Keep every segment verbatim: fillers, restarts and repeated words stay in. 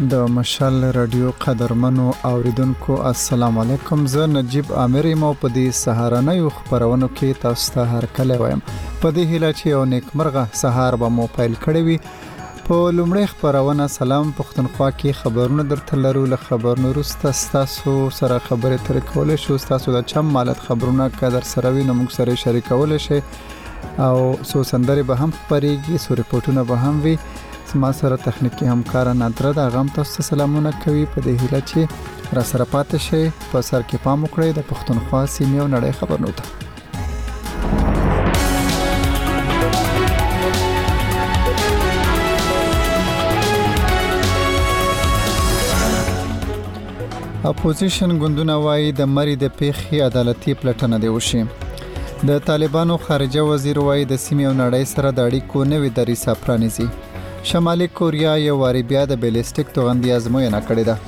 د مشال رادیو قدرمنو اوریدونکو السلام علیکم. زه نجیب عامر مو په دې سهارنۍ خبرونو کې تاسو ته هرکلی وایم. په دې هیله چې یو نیکمرغه سهار به مو پیل کړی وي. په لومړی خبرونه سلام پښتونخوا کې خبرونه درته لرو. له خبرونو وروسته تاسو سره خبرې ترې کولای شو. تاسو د چم مالت خبرونه قدر سره وي نو موږ سره شریکولای شئ او سو سندري به هم خبرېږي، سو ریپورتونه به هم وي. ما سره تخنیکی همکار نادره د غم تاسو سلامونه کوي. په دې هیله چې را سره پاتې شئ. په سر کې پام وکړئ د پښتونخوا سیمې او نړۍ خبرونو ته. اپوزیشن ګوندونه وايي د مری د پیښې عدالتي پلټنه دی وشي. د طالبانو خارجه وزیر وايي د سیمې او نړۍ سره د اړیکو نوې دریسه پرانیزي. شمالي کوریا یو واری بیا د بیلستیک توغندي ازموینه کړې ده.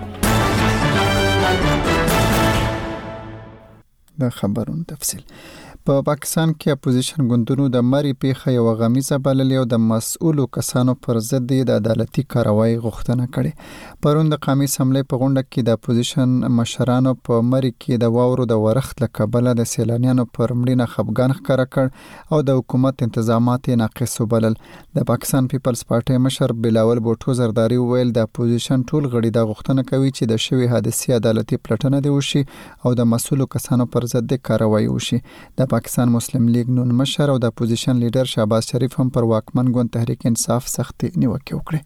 د خبرونو تفصیل. په پاکستان کې اپوزیشن ګوندونو د مری پیښه یو غمیزه بللې او د مسؤلو کسانو پر ضد د عدالتي کاروایی غوښتنه کړې. پرون د قومي اسمبلی په غونډه کې د اپوزیشن مشرانو په مری کې د واورو د ورښت له کبله د سیلانیانو پر مړینه خفګان ښکاره کړ او د حکومت انتظامات ناقص وبلل. د پاکستان پیپلز پارټي مشر بلاول بوټو زرداری ویل د اپوزیشن ټول غړي د غوښتنه کوي چې د شوی حادثې عدالتي پلټنه دی وشي او د مسؤلو کسانو پر ضد کاروایی وشي. د پاکستان مسلم لیگ نون مشر او د اپوزیشن لیډر شهباز شریف هم پر واکمن ګوند تحریک انصاف سختي نیوکه وکړه.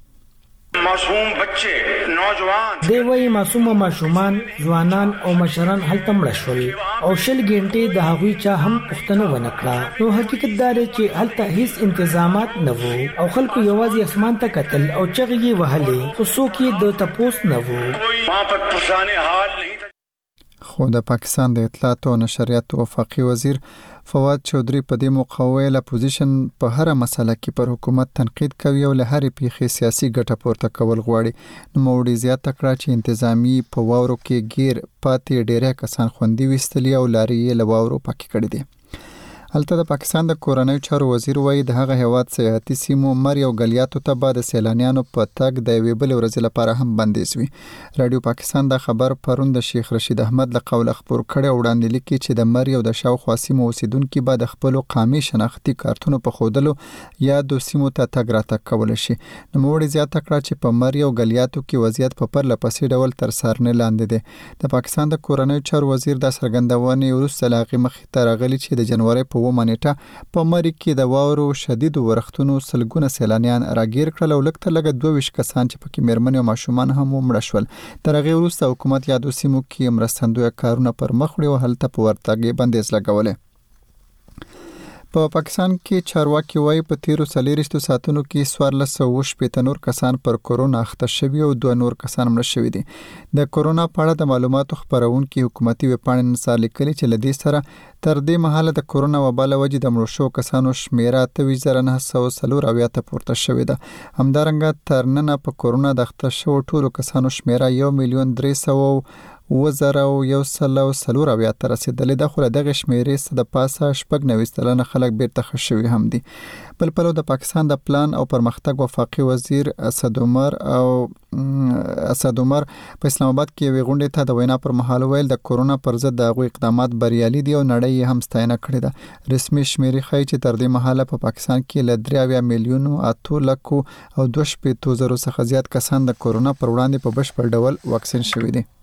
معصوم بچے نوجوان دی وی معصوم ماشومان ځوانان او مشران هلته مړ شول او شل غنټې د هغوی چا هم پښتنه ونکړه. نو حقیقت دا دی چې هلته هیڅ انتظامات نه وو او خلکو یوازې اسمان ته کتل او چغې وهلې خو څوک یې د تپوس نه وو. وहाँ पर पुराने हाल नहीं. خو د پاکستان د اطلاعات او نشریات وفاقي وزیر فواد چودري په دې موقع ویل اپوزیشن په هر مسله کې پر حکومت تنقید کوي او له هرې پیښې سیاسي ګټه پورته کول غواړي. نو موړي زیات کړه چې انتظامی په واورو کې گیر پاتې ډېر کسان خوندي وستلی او لاري له واورو پاکي کړي دي. البته د پاکستان د کورنۍ چارو وزیر وایي د هغه هیواد سیاحتي سیمو مری او غلیاتو ته بعد سیلانیانو په تګ د یوې بل ورځې لپاره هم بندیز وي. رادیو پاکستان دا خبر پرون د شیخ رشید احمد له قوله خبر کړي او وړاندې لیکي چې د مری او د شاوخوا سیمو اوسیدونکو به د خپل قومي شناختی کارتونو په خودلو یا د سیمو ته تګ راتګ کول شي. نو موړي زیات کړه چې په مری او غلیاتو کې وضعیت په پرله پسې ډول تر سارنې لاندې دی. د پاکستان د کورنۍ چارو وزیر د سرګندونې وروسته لاغي مخ ته راغلي چې د جنوري په ومنېټه په مری کې د واورو شدید ورښتونو سلګونه سیلانیان راګیر کړل او لکه لګه دوه ویشت کسان چې پکې مېرمنې او ماشومان هم مړه شول. تر هغې وروسته حکومت یادو سیمو کې مرستندویه کارونه پر مخ وړي او هلته په ورتګ بندیز لګولې. په پاکستان کې چارواکي وايي په تیرو څلېرویشتو ساعتونو کې څوارلس سوه اووه شپېته نور کسان پر کورونا اخته شوي او دوه نور کسان مړه شوي دي. د کورونا په اړه د معلوماتو خپرونکي حکومتي ویبپاڼې نن لیکلي چې له دې سره تر دې مهاله د کورونا وبا له وجې د مړو شوو کسانو شمیره اته ویشت زره نه سوه څلور اویا ته پورته شوې ده. همدارنګه تر ننه په کورونا د اخته شوو ټولو کسانو شمیره یو میلیون درې سوه اووه زره یو سل او څلور اویا ته رسېدلې ده. خو له دغې شمیرې څخه د پاسه شپږ نوي سلنه خلک بیرته ښه شوي هم دي. بل پلو د پاکستان د پلان او پرمختګ وفاقي وزیر اسد عمر او اسد عمر په اسلام آباد کې یوې غونډې ته د وینا پر مهال ویل د کورونا پر ضد د هغوی اقدامات بریالي دي او نړۍ هم ستاینه کړې ده. رسمي شمیرې ښایي چې تر دې مهاله په پاکستان کې له درې اویا میلیونو اتو لکو او دوه شپېتو زرو څخه زیات کسان د کورونا پر وړاندې په بشپړ ډول واکسین شوي دي.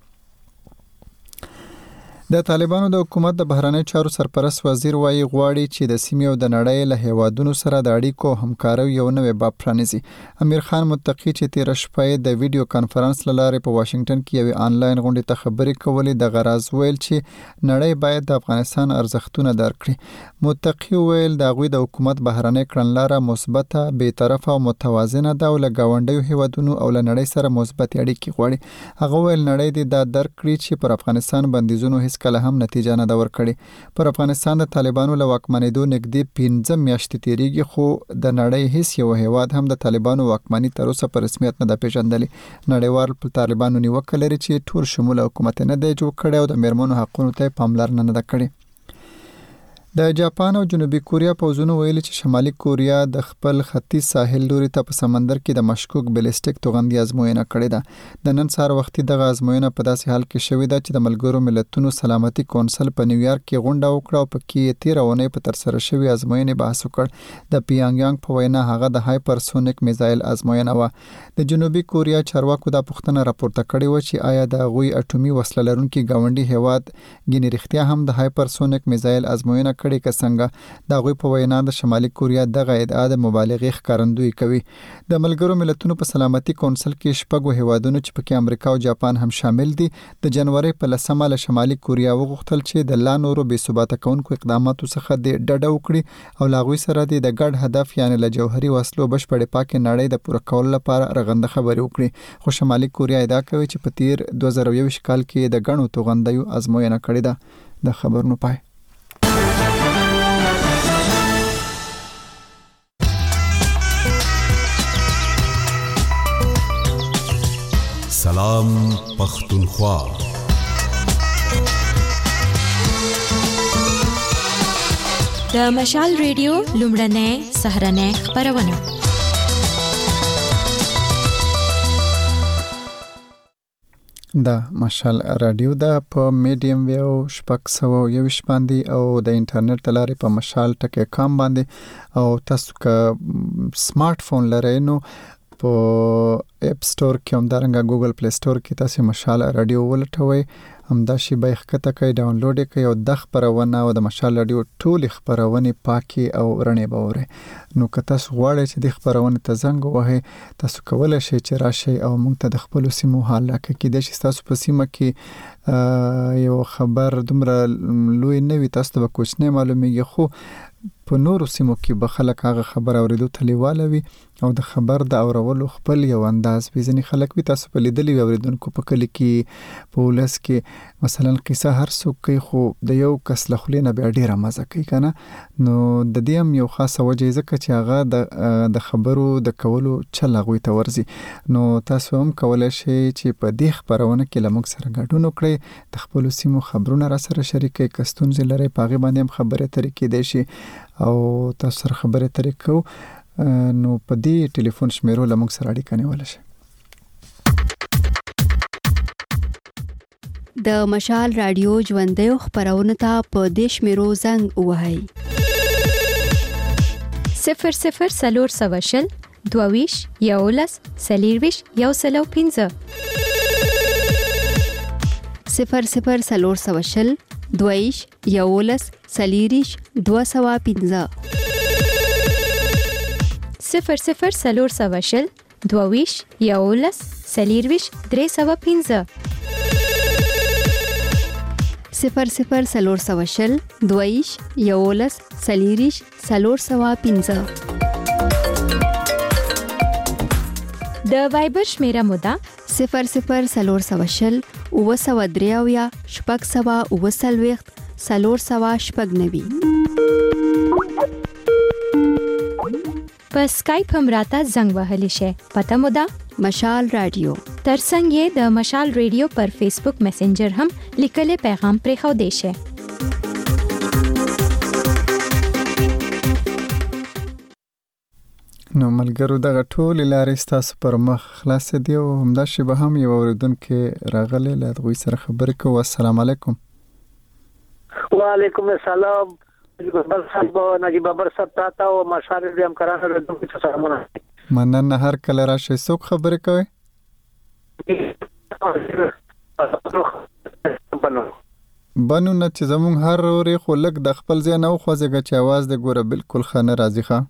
د طالبانو د حکومت د بهرنی چارو سرپرست وزیر وايي غواړي چې د سیمې او د نړۍ له هیوادونو سره د اړیکو همکارۍ یو نوې باب پرانیزي. امیر خان متقی چې تیر شپه د ویډیو کانفرنس لاره په واشنگټن کې یو آنلاین غونډه ته خبرې کولې د غرض ویل چې نړۍ باید د افغانستان ارزښتونه درک کړي. متقی ویل د غوي د حکومت بهرنی کړنلاره مثبته، بې طرفه او متوازنه ده او له گاونډیو هیوادونو او له نړۍ سره مثبت اړیکې غواړي. هغه ویل نړۍ دې دا درک کړي چې پر افغانستان بندیزونو هیڅ کله هم نتیجه نه ده ورکړې. پر افغانستان د طالبانو له واکمنېدو نږدې پنځه میاشتې تیریږي خو د نړۍ هیڅ یو هیواد هم د طالبانو واکمني تر اوسه په رسمیت نه ده پیژندلې. نړیوال پر طالبانو نیوکه لري چې ټول شموله حکومت نه دی جوړ کړی او د میرمنو حقونو ته پاملرنه نه ده کړې. د جاپان او جنوبي کوریا پوځونو ویلي چې شمالي کوریا د خپل ختیځ ساحل لوري ته په سمندر کې د مشکوک بلیسټیک توغندي ازموینه کړې ده. د نن سهار وختي دغه ازموینه په داسې حال کې شوې ده چې د ملګرو ملتونو سلامتي کونسل په نیویارک کې غونډه وکړه او په کې تیر اونۍ په تر سره شوې ازموینې بحث وکړ. د پیانګیانګ په وینا هغه د هایپرسونیک میزایل ازموینه و. د جنوبي کوریا چارواکو دا پوښتنه راپورته کړې و چې آیا د غوي اټومي وسله لرونکي ګاونډي هیواد ګینې رښتیا هم د هایپرسونیک میزایل ازموینه کړې که څنګه. د غوي په وینا د شمالي کوریا دغه ادعا د مبالغې ښکارندویي کوي. د ملګرو ملتونو په سلامتي کونسل کې شپږ هیوادونو چې پکې امریکا او جاپان هم شامل دي د جنوري په لسمه له شمالي کوریا وغوښتل چې د لا نورو بې ثباته کوونکو اقداماتو څخه د ډډه وکړي او لا غوي سره د ګډ هدف یعنی له جوهري وسلو بشپړې پاکې نړۍ د پوره کولو لپاره رغنده خبرې وکړي. خو شمالي کوریا ادعا کوي چې په تیر دوه زره یوویشت کال کې د غنو توغندیو ازموینه کړې ده. د خبرونو پای. سلام پختونخوا. د مشال ریډیو لومړنۍ سهرنۍ خبرونه. دا مشال رادیو دا په میډیم ویو شپږ سوه یوویشت باندې او د انټرنیټ د لارې په مشال ټکی کام باندې او تاسو که سمارټ فون لرئ نو په اپ سٹور کې هم دارنګه ګوګل پلی سٹور کې تاسو مشال رادیو ولټوي همدا شی به ښکته کوي ډاونلوډ کوي او د خبرونه او د مشال رادیو ټول خبرونه پاکي او رڼې باوري. نو که تاسو غواړئ چې د خبرونه ته زنګ وهئ تاسو کولای شئ چې راشئ او موږ ته د خپل سیمو حال کې د شي تاسو په سیمه کې یو خبر دومره لوی نه وي تاسو ته کوچنی معلومیږي خو په نورو سیمو کې به خلک هغه خبر اوریدو ته لیواله وي او د خبر د اورولو خپل یو انداز وي. ځینې خلک وي تاسو په لیدلي اوریدونکو په کلی کې په ولس کې مثلا قصه هر څوک کوي خو د یو کس له خولې نه بیا ډېره مزه کوي کنه. نو د دې هم یو خاصه وجه ځکه چې هغه د د خبرو د کولو چل هغوی ته ورځي. نو تاسو هم کولی شئ چې په دې خبرونه کې له موږ سره ګډون وکړئ د خپلو سیمو خبرونه را سره شریک کړئ. که ستونزې لرئ په هغې باندې هم خبرې اترې کیدای شي او تاسو سره خبرې اترې کوو نو په دې ټلیفون شمیرو له موږ سره اړیکه نیولی شئ. د مشال رادیو ژوندیو خپرونو ته په دې شمیرو زنګ ووهئ. صفر صفر څلور سوه شل دوه ویشت یولس څلېرویشت یو سل او پنځه. صفر صفر څلور سوه شل دوه ویشت یولس څلېرویشت دوه سوه پنځه. صفر صفر څلور سوه شل دوه ویشت یولس څلېرویشت درې سوه پنځه. صفر صفر څلور سوه شل دوه ویشت یولس څلېرویشت څلور سوه پنځه. د وایبر شمیره مو ده صفر صفر څلور سوه شل اووه سوه درې اویا شپږ سوه اووه څلوېښت څلور سوه شپږ نوي. په سکایپ هم راته زنګ وهلی شئ. پته مو ده مشال رادیو. ترڅنګ یې د مشال ریډیو پر فیسبوک میسنجر هم لیکلی پیغام پرېښودی شئ. نو ملګرو دغه ټولې لارې ستاسو پر مخ خلاصې دي او همداسې به هم یو اورېدونکی راغلی له هغوی سره خبرې کوو. السلام علیکم. وعلیکم السلام. بابر صاحب نجیب بابر صاحب تاته او مشال ریډیو همکارانو اورېدونکو ته سلامونه. مننه. هر کله راشئ. څوک خبرې کوئ؟ بنو نه چې زمونږ هر اورې خو لږ د خپل ځای نه وخوځېږه چې اواز دې ګوره بلکل ښه نه راځي. ښه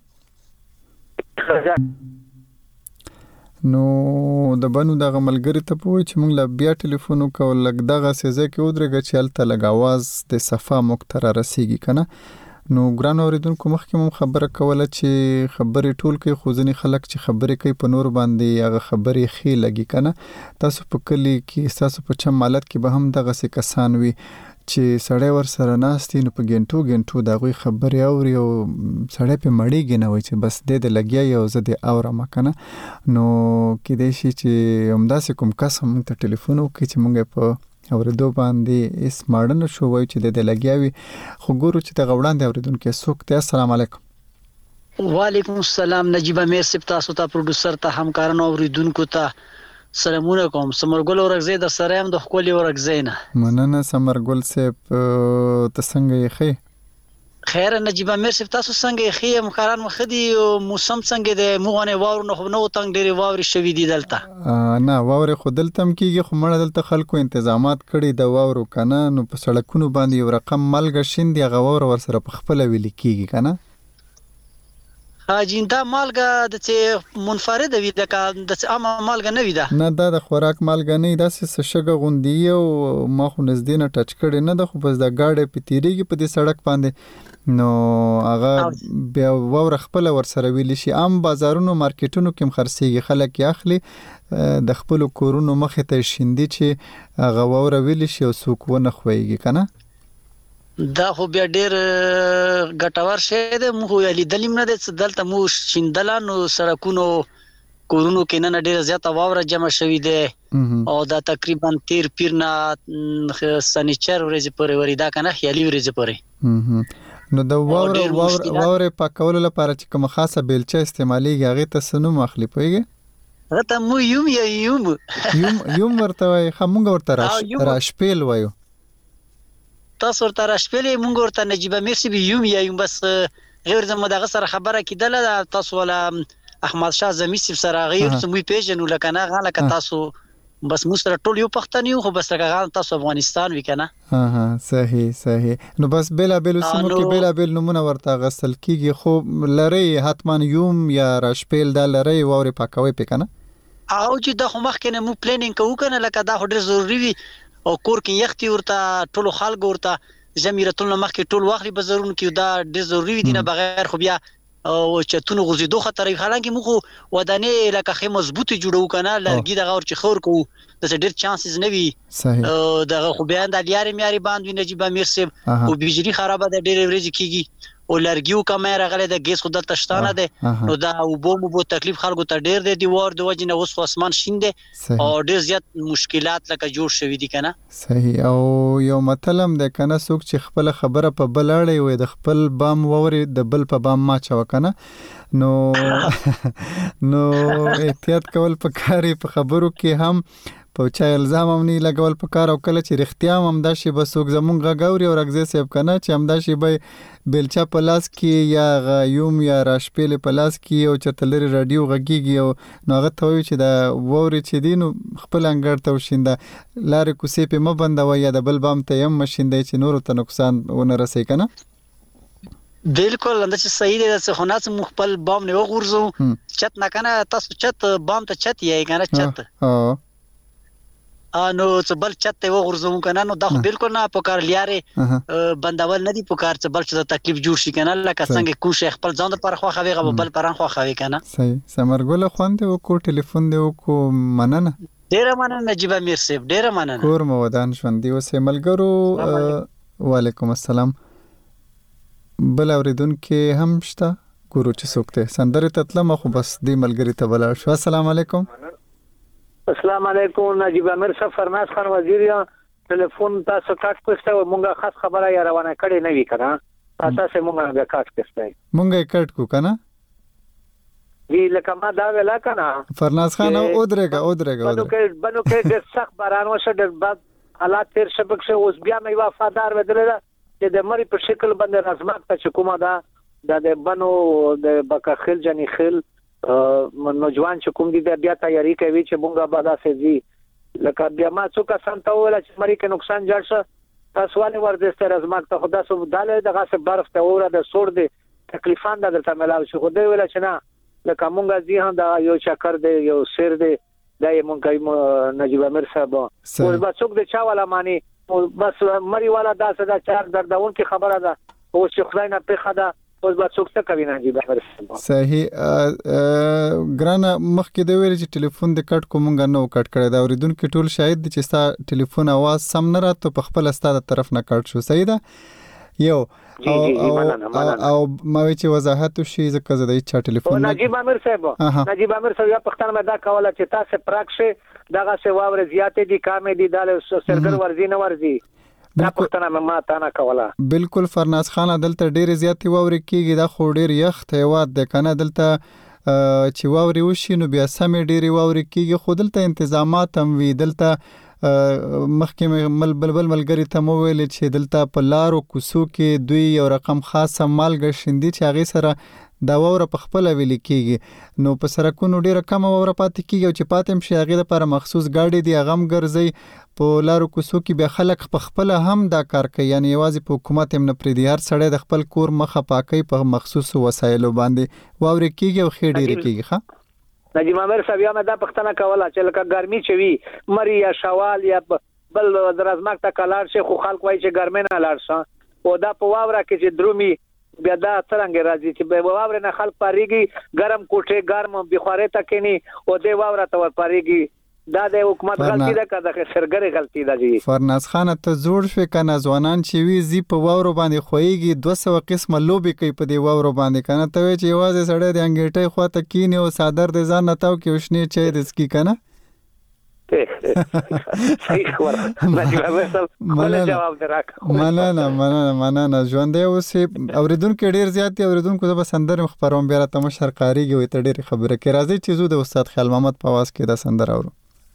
نو د بنو دغه ملګري ته پوهی چې موږ له بیا ټلیفون وکړو لږ دغسې ځای کې ودرېږه چې هلته لږ اواز د صفا موږ ته را رسېږي که نه. نو ګرانو اورېدونکو مخکې مو خبره کوله چې خبرې ټول کوي خو ځینې خلک چې خبرې کوي په نور باندې هغه خبرې ښې لګي که نه. تاسو په کلي کې ستاسو په چم مالت کې به هم دغسې کسان وي چې سړی ور سره ناست نو په ګنټو ګنټو د هغوی خبرې اوري او سړی پې مړېږي نه وایي چې بس دې د لګیا یې او زه دې اورم که نه. نو کیدای شي چې همداسې کوم کس هم موږ ته ټلیفون وکړي چې موږ یې په اوریدو باندې اس ماډن شو وای چې د لګیاوي خو ګورو چې د غوړاندې اوریدونکو څوک ته. السلام علیکم. وعلیکم السلام. نجیب امیر صاحب تاسو ته پروډوسر ته همکارانو اوریدونکو ته سلامونه کوم. سمرګل ورغزي د سره هم د خپل ورغزي نه مننه. سمرګل صاحب ته څنګه یې خې؟ خیر. نجیب امیر صاحب تاسو څنګه یې خې؟ مخاران مخدي او موسم څنګه د موغه واور نه خو نو تنګ ډېری واوري شوې دي دلته؟ نه واوري خو دلته هم کیږي خو مړه دلته خلکو تنظیمات کړي د واورو کنه نو په سړکونو باندې یو رقم مالګه شیندي هغه واور ور سره په خپل ویل کیږي کنه. جیندا مالګه د چې منفرد وي د عام مالګه نه وي ده. نه دا د خوراک مالګه نه دا څه شګه غوندي او ما خو نږدې نه ټچ کړي نه د خو بس د گاډي په تیریږي په دې سړک باندې نو هغه بیا وور خپل ور سره ویل شي. عام بازارونو مارکیټونو کې خرڅيږي خلک یې اخلي د خپل کورونو مخه ته شیندي چې هغه وور ویل شي او سوق ونه خوېږي کنه. دا خو بیا ډیر ګټور شی دی. موږ یې لیدلیم نه د دلته مو شیندلانو سړکونو کورونو کې نه ډیر زیاته واوره جمع شوې ده او دا تقریبا تیر پیر نه سنیچر ورځې پورې وریدا کنه خیالي ورځې پورې. نو د واوره واوره واوره پاکولو لپاره چې کوم خاصه بیلچه استعماليږي هغه ته سنوم اخلي پويږي؟ راته مو یوم یا یوم یوم یوم ورته وای خمونګ ورته راشپیل وایو. تاسو ورته راشپلې مونږ ورته نجیب امیر صاحب یوم یا یوم بس غیر زموږ دغه سره خبره کیدله تاسو ولا احمد شاه زمي صاحب سره غیر سموي پیژنو لکه نه غاله ک تاسو بس مو سره ټول یو پښتني خو بس لکه تاسو افغانستان وکنه. ها ها صحیح صحیح. نو بس بلا بل سمو کې بلا بل نمونه ورته غسل کیږي خو لری حتما یوم یا راشپل دا لری ووري پاکوي پکنه او چې د خو مخکنه مو پلانینګ کوو کنه لکه دا ډېر ضروری وي او کور کې یختي ورته ټول خلک ورته زمیرتون مخکې ټول واخلي بازارونو کې دا ډېر ضروری دي نه بغیر خو بیا او چتونو غزیدو خطر حالانکه موږ ودانې لکه خې مضبوطی جوړو کنه لرګي دغه ور چې خور کو د ډېر چانسز نه وي. صحیح. دغه خو بیا د لیاري میاري باندې نجیب امیر صاحب او بجلی خرابه د ډېر ورځې کیږي او لرګیو کمره غلې د ګیس خود تشتانه ده نو دا وبو مو تکلیف خلکو ته ډېر دی دی ور د وجنه اوس اسمان شینده او ډېر زیات مشکلات لکه جوړ شوې دي کنه. صحیح. او یو مطلب ده کنه څوک چې خپل خبره په بلاړې وي د خپل بام ووري د بل په بام ما چا کنه نو نو احتیاط کول پکاري په خبرو کې هم په چا الزام هم نه لګول پکار او کله چې رښتیا هم دا شی بسوک زمونږ غاوري او رغزه سیب کنه چې هم دا شی به بیلچا پلاس کې یا غیوم یا راشپېل پلاس کې او چتلری رادیو غږیږي او نو هغه ته وي چې دا ووري چې دینو خپل انګړ ته وشینده لارې کوسې په مبندوي یا د بل بام ته هم مشینده چې نور ته نقصان ونه رسي کنه. بالکل انده چې صحیح دی چې خناس مخبل بام نه وغورځو چت نه کنه تاسو چت بام ته چت یې کنه چت ها انو څه بل چت ته وغورځو کنه نو دا بالکل نه پکار لیاره بندول نه دی پکار څه بل څه تکلیف جوړ شي کنه لکه څنګه کو شیخ خپل ځان پر خو خوي غو بل پران خو خوي کنه. صحیح. سمرګل خوند او کو ټلیفون دی او کو مننه ډیر مننه نجیب امیر صاحب ډیر مننه کور مو ودان شوندي اوسه ملګرو. وعلیکم السلام. بل اوریدون کې هم شته ګورو چې سوکته سندره تطلم خو بس دی ملګری ته بلا شو. السلام علیکم. السلام علیکم. نجیب امیر صاحب فرناز خان وزیر یا ټلیفون تاسو کاټ پښته مونږه خاص خبره یا روانه کړي نه وی کنه تاسو مونږه به کاټ پښته مونږه کټ کو کنه وی لکه ما دا ویلا کنه فرناز خان او درګه او درګه بنو کې بنو کې د سخت باران وشه د بعد حالات تیر شبک شه اوس بیا مې وفادار ودل چې د مری په شکل باندې رزمات ته کومه دا د بنو د بکخل جنې خل نوجوان چې کوم دي بیا تیاری کوي چې مونږه بادا سي لکه بیا ما څوک سنت ولا چې مری کې نقصان جوړ شه تاسو ولې ورځ رزمات ته خدا سو داله دغه څه برف ته اوره د سور دي تکلیفان د درته ملاو شي خو دی ولا چې نه لکه مونږه دي هم دا یو چکر دی یو سیر دی دا یې مونږه نجیب امیر صاحب او با څوک د چا ولا معنی بس مری والا دا څه دا چار دردون کی خبره ده او چې خدای نه په خدا اوس با څوک څه کوي نجیب امیر صاحب. صحیح. ګرانه مخکې د ویل چې ټلیفون د کټ کومګه نو کټ کړی دا اوریدونکو ټول شاید چې ستا ټلیفون आवाज سم نه راته په خپل ستاده طرف نه کټ شو. صحیح ده. یو او او ما وی چې وضاحت شي ځکه زه د چا ټلیفون نجیب امیر صاحب نجیب امیر صاحب یا پښتنه مې دا کوله چې تاسو پراکشه دغه څه واور زیاتې دي کامې دي د سرګر ورزي نه ورزي دا پښتنه مې ما تا نه کوله بالکل فرناز خان دلته ډېر زیاتې واور کیږي دا خو ډېر یخ هیواد د کنه دلته چې واوري وشي نو بیا سمې ډېرې واوري کیږي خو دلته انتظامات هم وي دلته مخکې مل بلبل ملګری ته مو ویل چې دلته په لارو کوڅو کې دوی یو رقم خاصه مالګه شیندي چې هغه سره دا واوره په خپل ویل کیږي نو په سرکونو ډیره کم واوره پاتې کیږي او چې پاتم شي هغه لپاره مخصوص گاډي دی غم ګرځي په لارو کوڅو کې به خلک په خپل هم دا کار کوي یعنی یوازې په حکومت هم نه پریدي هر سړی د خپل کور مخه پاکي په مخصوص وسایلو باندې واوره کیږي او خې ډیره کیږي ښه نجیب امیر صاحب یا مې دا پښتنه کوله چې لکه ګرمي چوي مری یا شوال یا بل درازماک ته کلار شي خو خلک وایي چې ګرمه نه لاړ شي او دا په واوره کې چې درومي بیا دا څنګه راځي چې په واوره نه خلک پاریږي ګرم کوټه ګرم بخاره تکینی او د واوره تور پاریږي دا د حکومت غلطی ده که د سرګری غلطی ده جی فرناز خان ته جوړ شو کنه ځوانان چې وی زی په واورو باندې خوېږي دوه سوه قسمه لوبي کوي په دی واورو باندې کنه ته چې یوازې سړی د انګیټي خواته کینی او صادر د ځان نتاو کې وشنی چې د سکی کنه صحیح خبره مننه جواب دراک مننه مننه مننه ژوند اوس اوریدونکو ډیر زیات اوریدونکو د سندر خبروم بیا ته مشرقاریږي وي ته ډیر خبره کې راځي چې زو د استاد خیال محمد په आवाज کې د سندر اورو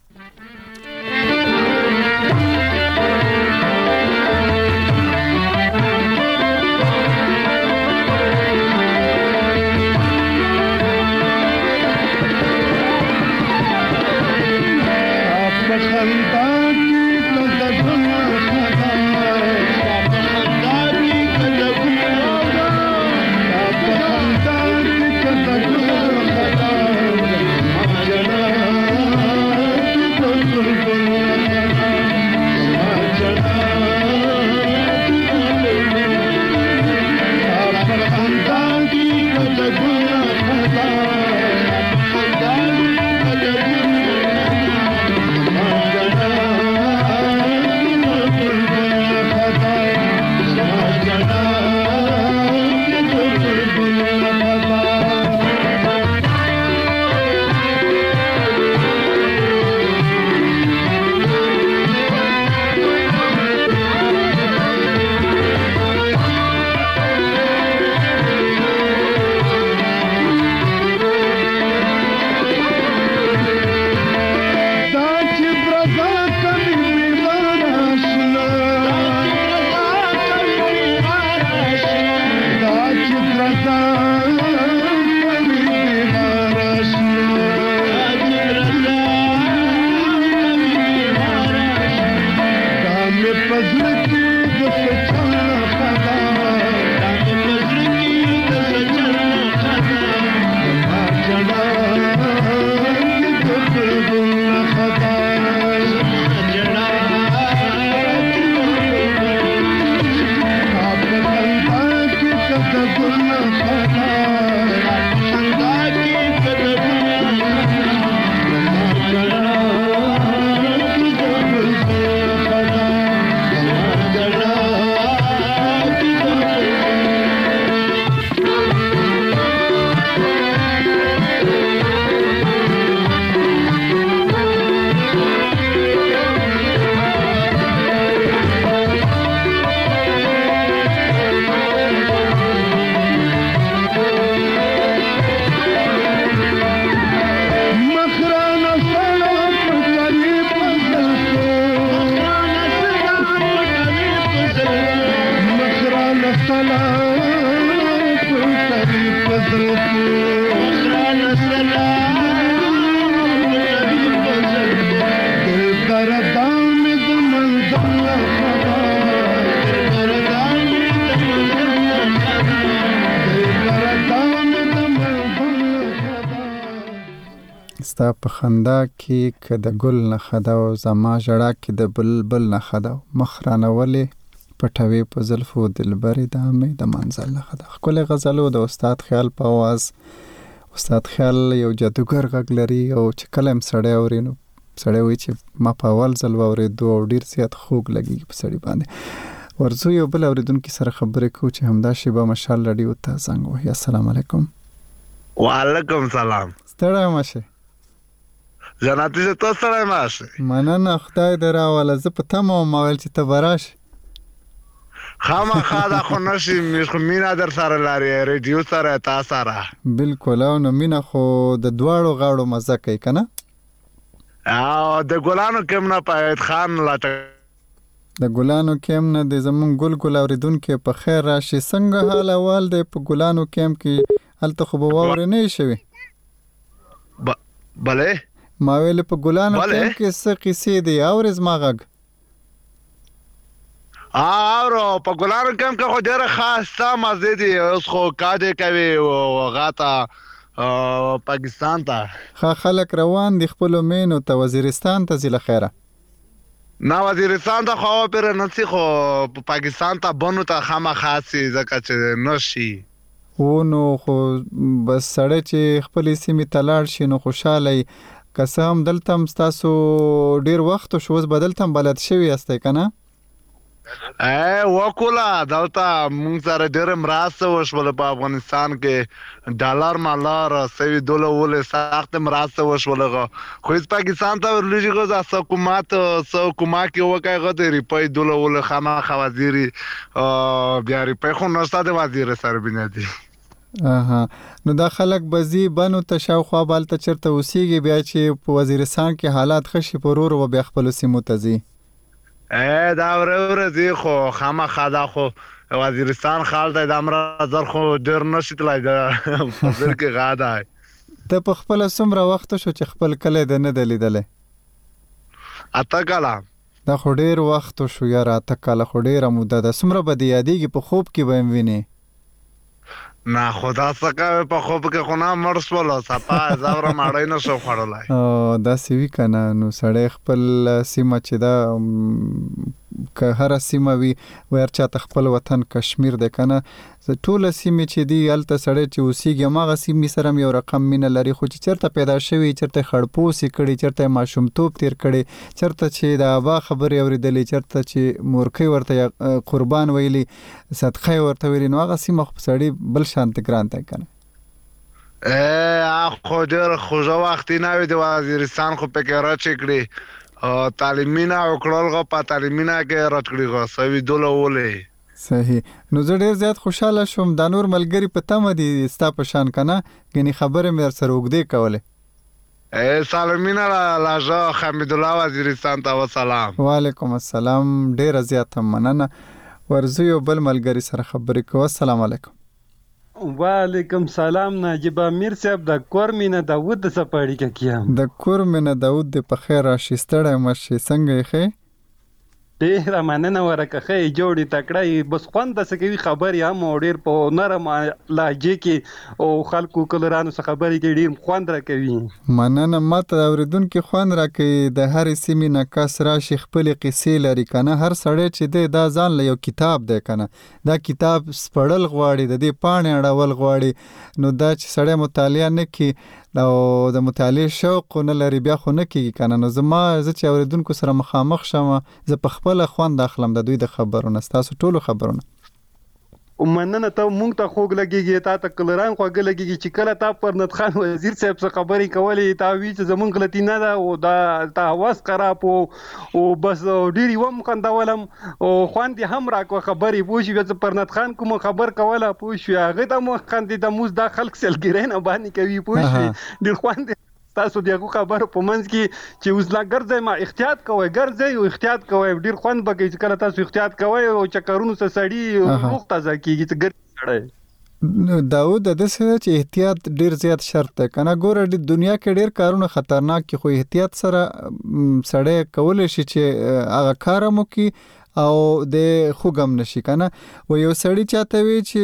ستا په خندا کې که د ګل نه خدا او زما ژړا کې د بلبل نه خدا مخ رانولې پټوي په زلفو دلبرې د امې د منزل نه خدا ښکلې غزلو د استاد خیال په آواز استاد خیال یو جادوګر غږ لري او چې کله هم سړی اوري نو سړی وایي چې ما په اول ځل واورېدو او ډېر زیات خوږ لګېږي په سړي باندې ورزو یو بل اوریدونکو سره خبرې کوو چې همدا شیبه مشال رادیو ته زنګ وهي. السلام علیکم. وعلیکم سلام. ستړی مشه جناتی چې تاسو سره ماشه. مننه خدای دراواله. زه په تمه ما ویل چې ته براش خامخا دا خو نشي مینا در سره لري ریډیو سره تا سره. بالکل. او نو مینا خو د دواړو غاړو مزه کوي کنه. او د ګلانو کم نه پایت خان لاټ د ګلانو کم نه د زمون ګل ګل اوریدونکو په خیر راشي. څنګه حال احوال دی په ګلانو کم کې؟ هلته خو به واورې نه شوي. بله ما ویل په ګلانو کم کې څه قصې دي اورې زما غږ؟ اورو په ګلانو کم کې خو ډېره خاصه مزې دي. اوس خو کاډې کوي غاته پاکستان ته ښه خلک روان دي خپلو مینو ته وزیرستان ته ځي له خیره. نه وزیرستان ته خو پرې نه ځي خو پاکستان ته بنو ته خامخا ځي ځکه چې نشي. و نو خو بس سړی چې خپلې سیمې ته لاړ شي نو خوشحاله وي. که څه هم دلته هم ستاسو ډېر وخت شو اوس به دلته هم بلد شوي یاستئ که نه؟ ای وکوله دلته مونږ سره ډېره مرسته وشوله په افغانستان کې. ډالر مالر سوي دوله ولې سخت مرسته وشوله خو هیڅ پاکستان ته ورلېږي غو ځه حکومت څه حکومت کې وکړي غو د ریپۍ دوله ولې خامخا وزیري بیا ریپۍ خو نشته د وزیر سره بنیادي. اها نو دا خلک بزی بنو ته شاوخوا به هلته چېرته اوسېږي بیا چې په وزیرستان کې حالات ښه شي په ورو ورو به بیا خپلو سیمو ته ځي. ای دا ورې ورځې خو خامخا دا خو وزیرستان خال دی دا مره زر خو ډېر نشي تللی د فضل کې غا دی. ته په خپله څومره وخت شو چې خپل کلی د نه دی لیدلی؟ اته کاله. دا خو ډېر وخت شو یاره. اته کاله خو ډېره موده ده. څومره به دې یادېږي په خوب کې به یې وینې؟ نه خدا څه کوي په خوب کې خو نه مړ شولو صفا زوره ماړی نه شو خوړلی. داسې وي که نه نو سړی خپل سیمه چې ده که هره سیمه وي ویار چاته خپل وطن کشمیر دی که نه ټوله سیمې چې دي هلته سړی چې اوسېږي هماغه سیمې سره هم یو رقم مینه لري. خو چې چېرته پیدا شوي چېرته یې خړپوس یې کړي چېرته یې ماشومتوب تېر کړي چېرته چې د ابا خبرې اورېدلې چېرته چې مورکۍ ورته قربان ویلي صدقه یې ورته ویلي نو هغه سیمه خو سړي بل شانتې ګران دی که نه. خو ډېر خوږه وختي نه وي د وزیرستان خو پکې راچې کړي تعلیمینه وکړل غو په تعلیمینه کې راټ کړي غو سوي دوله ولې. صحیح. نو زه ډېر زیات خوشحاله شوم. دا نور ملګري په تمه دي ستا په شان که نه ګنې خبرې مې درسره اوږدې کولې. سلامینه لاژه حمیدالله وزیرستان ته وسلام. وعلیکم السلام. ډېره زیاته مننه. ورزو یو بل ملګري سره خبرې کوو. السلام علیکم. وعلیکم سلام ناجب امیر صاحب د کور مینه داود د سپاړی کې کیم د کور مینه داود د په خیر راشي ستړی مشي څنګه یې ښه؟ ډېره مننه ورکه ښه یې جوړې تکړه یې بس خوند داسې کوي خبرې هم او ډېر په نرم لهجې کې او خلکو کلرانو څخه خبرې کوي ډېر خوند راکوي. مننه. ما ته اورېدونکي خوند راکوي د هرې سیمې نه کس راشي خپلې قصې لري که نه. هر سړی چې دی دا ځان له یو کتاب دی که نه دا کتاب سپړل غواړي د دې پاڼې اړول غواړي نو دا چې سړی مطالعه نه کړي او د مطالعې شوق نه لري بیا خو نه کېږي که نه. نو زما زه چې اورېدونکو سره مخامخ شم زه په خپله خوند اخلم د دوی د خبرونه ستاسو ټولو خبرونه. مننه. ته مونږ ته خوږ لګېږي تا ته کلران خوږه لګېږي چې کله تا پرنت خان وزیر صاحب څخه خبرې کولې تا وی چې زمونږ غلطي نه ده او دا تا اواز خراب او بس ډېر یې هم خندولم او خوند یې هم راکوه خبرې پوه شوې چې پرنت خان کوم خبر کوله پوه شوې هغې ته مو خندېده موږ دا خلک سلګرۍ نه باندې کوي پوه شوې ډېر خوند تاسو دغه خبرو په منځ کې چې اوس لا ګرځئ ما احتیاط کوئ ګرځئ او احتیاط کوئ ډېر خوند به کوي چې کله تاسو احتیاط کوئ او چکرونو څخه سړي روغ تازه کېږي چې ګرځئ سړی. داود د داسې ده چې احتیاط ډېر زیات شرط دی که نه. ګوره دنیا کې ډېر کارونه خطرناک دي خو احتیاط سره سړی کولی شي چې هغه کار هم وکړي او د خوږم نشي که نه. و یو سړي چاته وی چې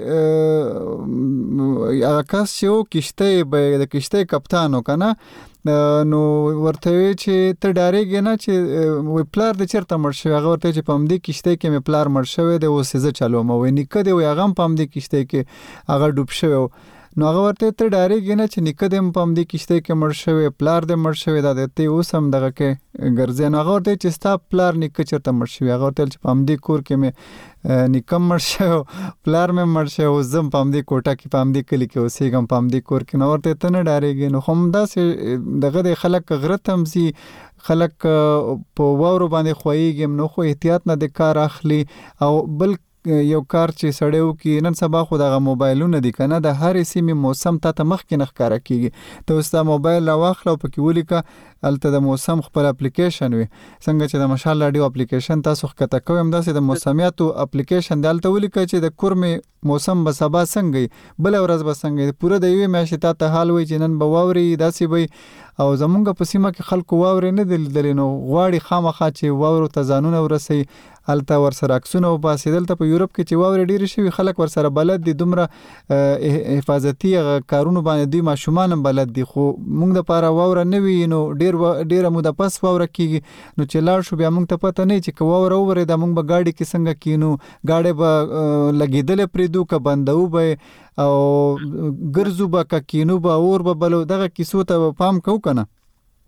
هغه کس چې و کشتۍ به د کشتۍ کپتان و که نه نو ورته وی چې ته ډارېږې نه چې وی پلار دې چېرته مړ شوی هغه ورته چې په همدې کشتۍ کې مې پلار مړ شوی دی اوس یې زه چلوم وی نیکه دی وی هغه هم په همدې کشتۍ کې هغه ډوب شوی و نو هغه ورته ته ډارېږي نه چې نیکه دې په همدې کښتۍ کې مړ شوی، پلار دې مړ شوی، دا ته اوس هم دغه کې ګرځې. نو هغه ورته چې ستا پلار نیکه چېرته مړ شوي؟ هغه ورته چې په همدې کور کې مې نیکه مړ شوی، پلار مې مړ شوی، اوس زه په همدې کوټه کې په همدې کلي کې اوسېږم، په همدې کور کې. نو ورته ته نه ډارېږې؟ نو خو همداسې دغه د خلک غره ته هم ځي، خلک په واورو باندې خویږي، نو خو احتیاط نه د کار اخلي. او بل یو کار چې سړی وکړي، نن سبا خو دغه موبایلونه دي که نه، د هرې سیمې موسم تا ته مخکې نه ښکاره کېږي. ته اوس دا موبایل راواخله او پکې ولیکه هلته د موسم خپل اپلیکیشن وي، څنګه چې د مشال راډیو اپلیکیشن تاسو ښکته کوئ، همداسې د موسمیاتو اپلیکیشن دی. هلته ولیکه چې د کورمې موسم به سبا څنګه وي، بله ورځ به څنګه وي، پوره د یوې میاشتې تا ته حال وایي چې نن به واورې داسې به وي. او زمونږ په سیمه کې خلکو واورې نه دي لیدلې، نو غواړي خامخا چې واورو ته ځانونه ورسوي، هلته ورسره عکسونه وباسي. دلته په یورپ کې چې واورې ډېرې شوي، خلک ورسره بلد دي، دومره حفاظتي کارونو باندې دوی ماشومان هم بلد دي. خو موږ دپاره واوره نه وي، نو ډېر ډېره موده پس واوره کېږي. نو چې لاړ شو بیا موږ ته پته نه وي چې که واوره وورېده موږ به ګاډي کې څنګه کینو، ګاډی به لګېدلې پرېږدو که بندوو به او ګرځو به که کینو به اور به بلو. دغه کیسو ته پام کوو که نه؟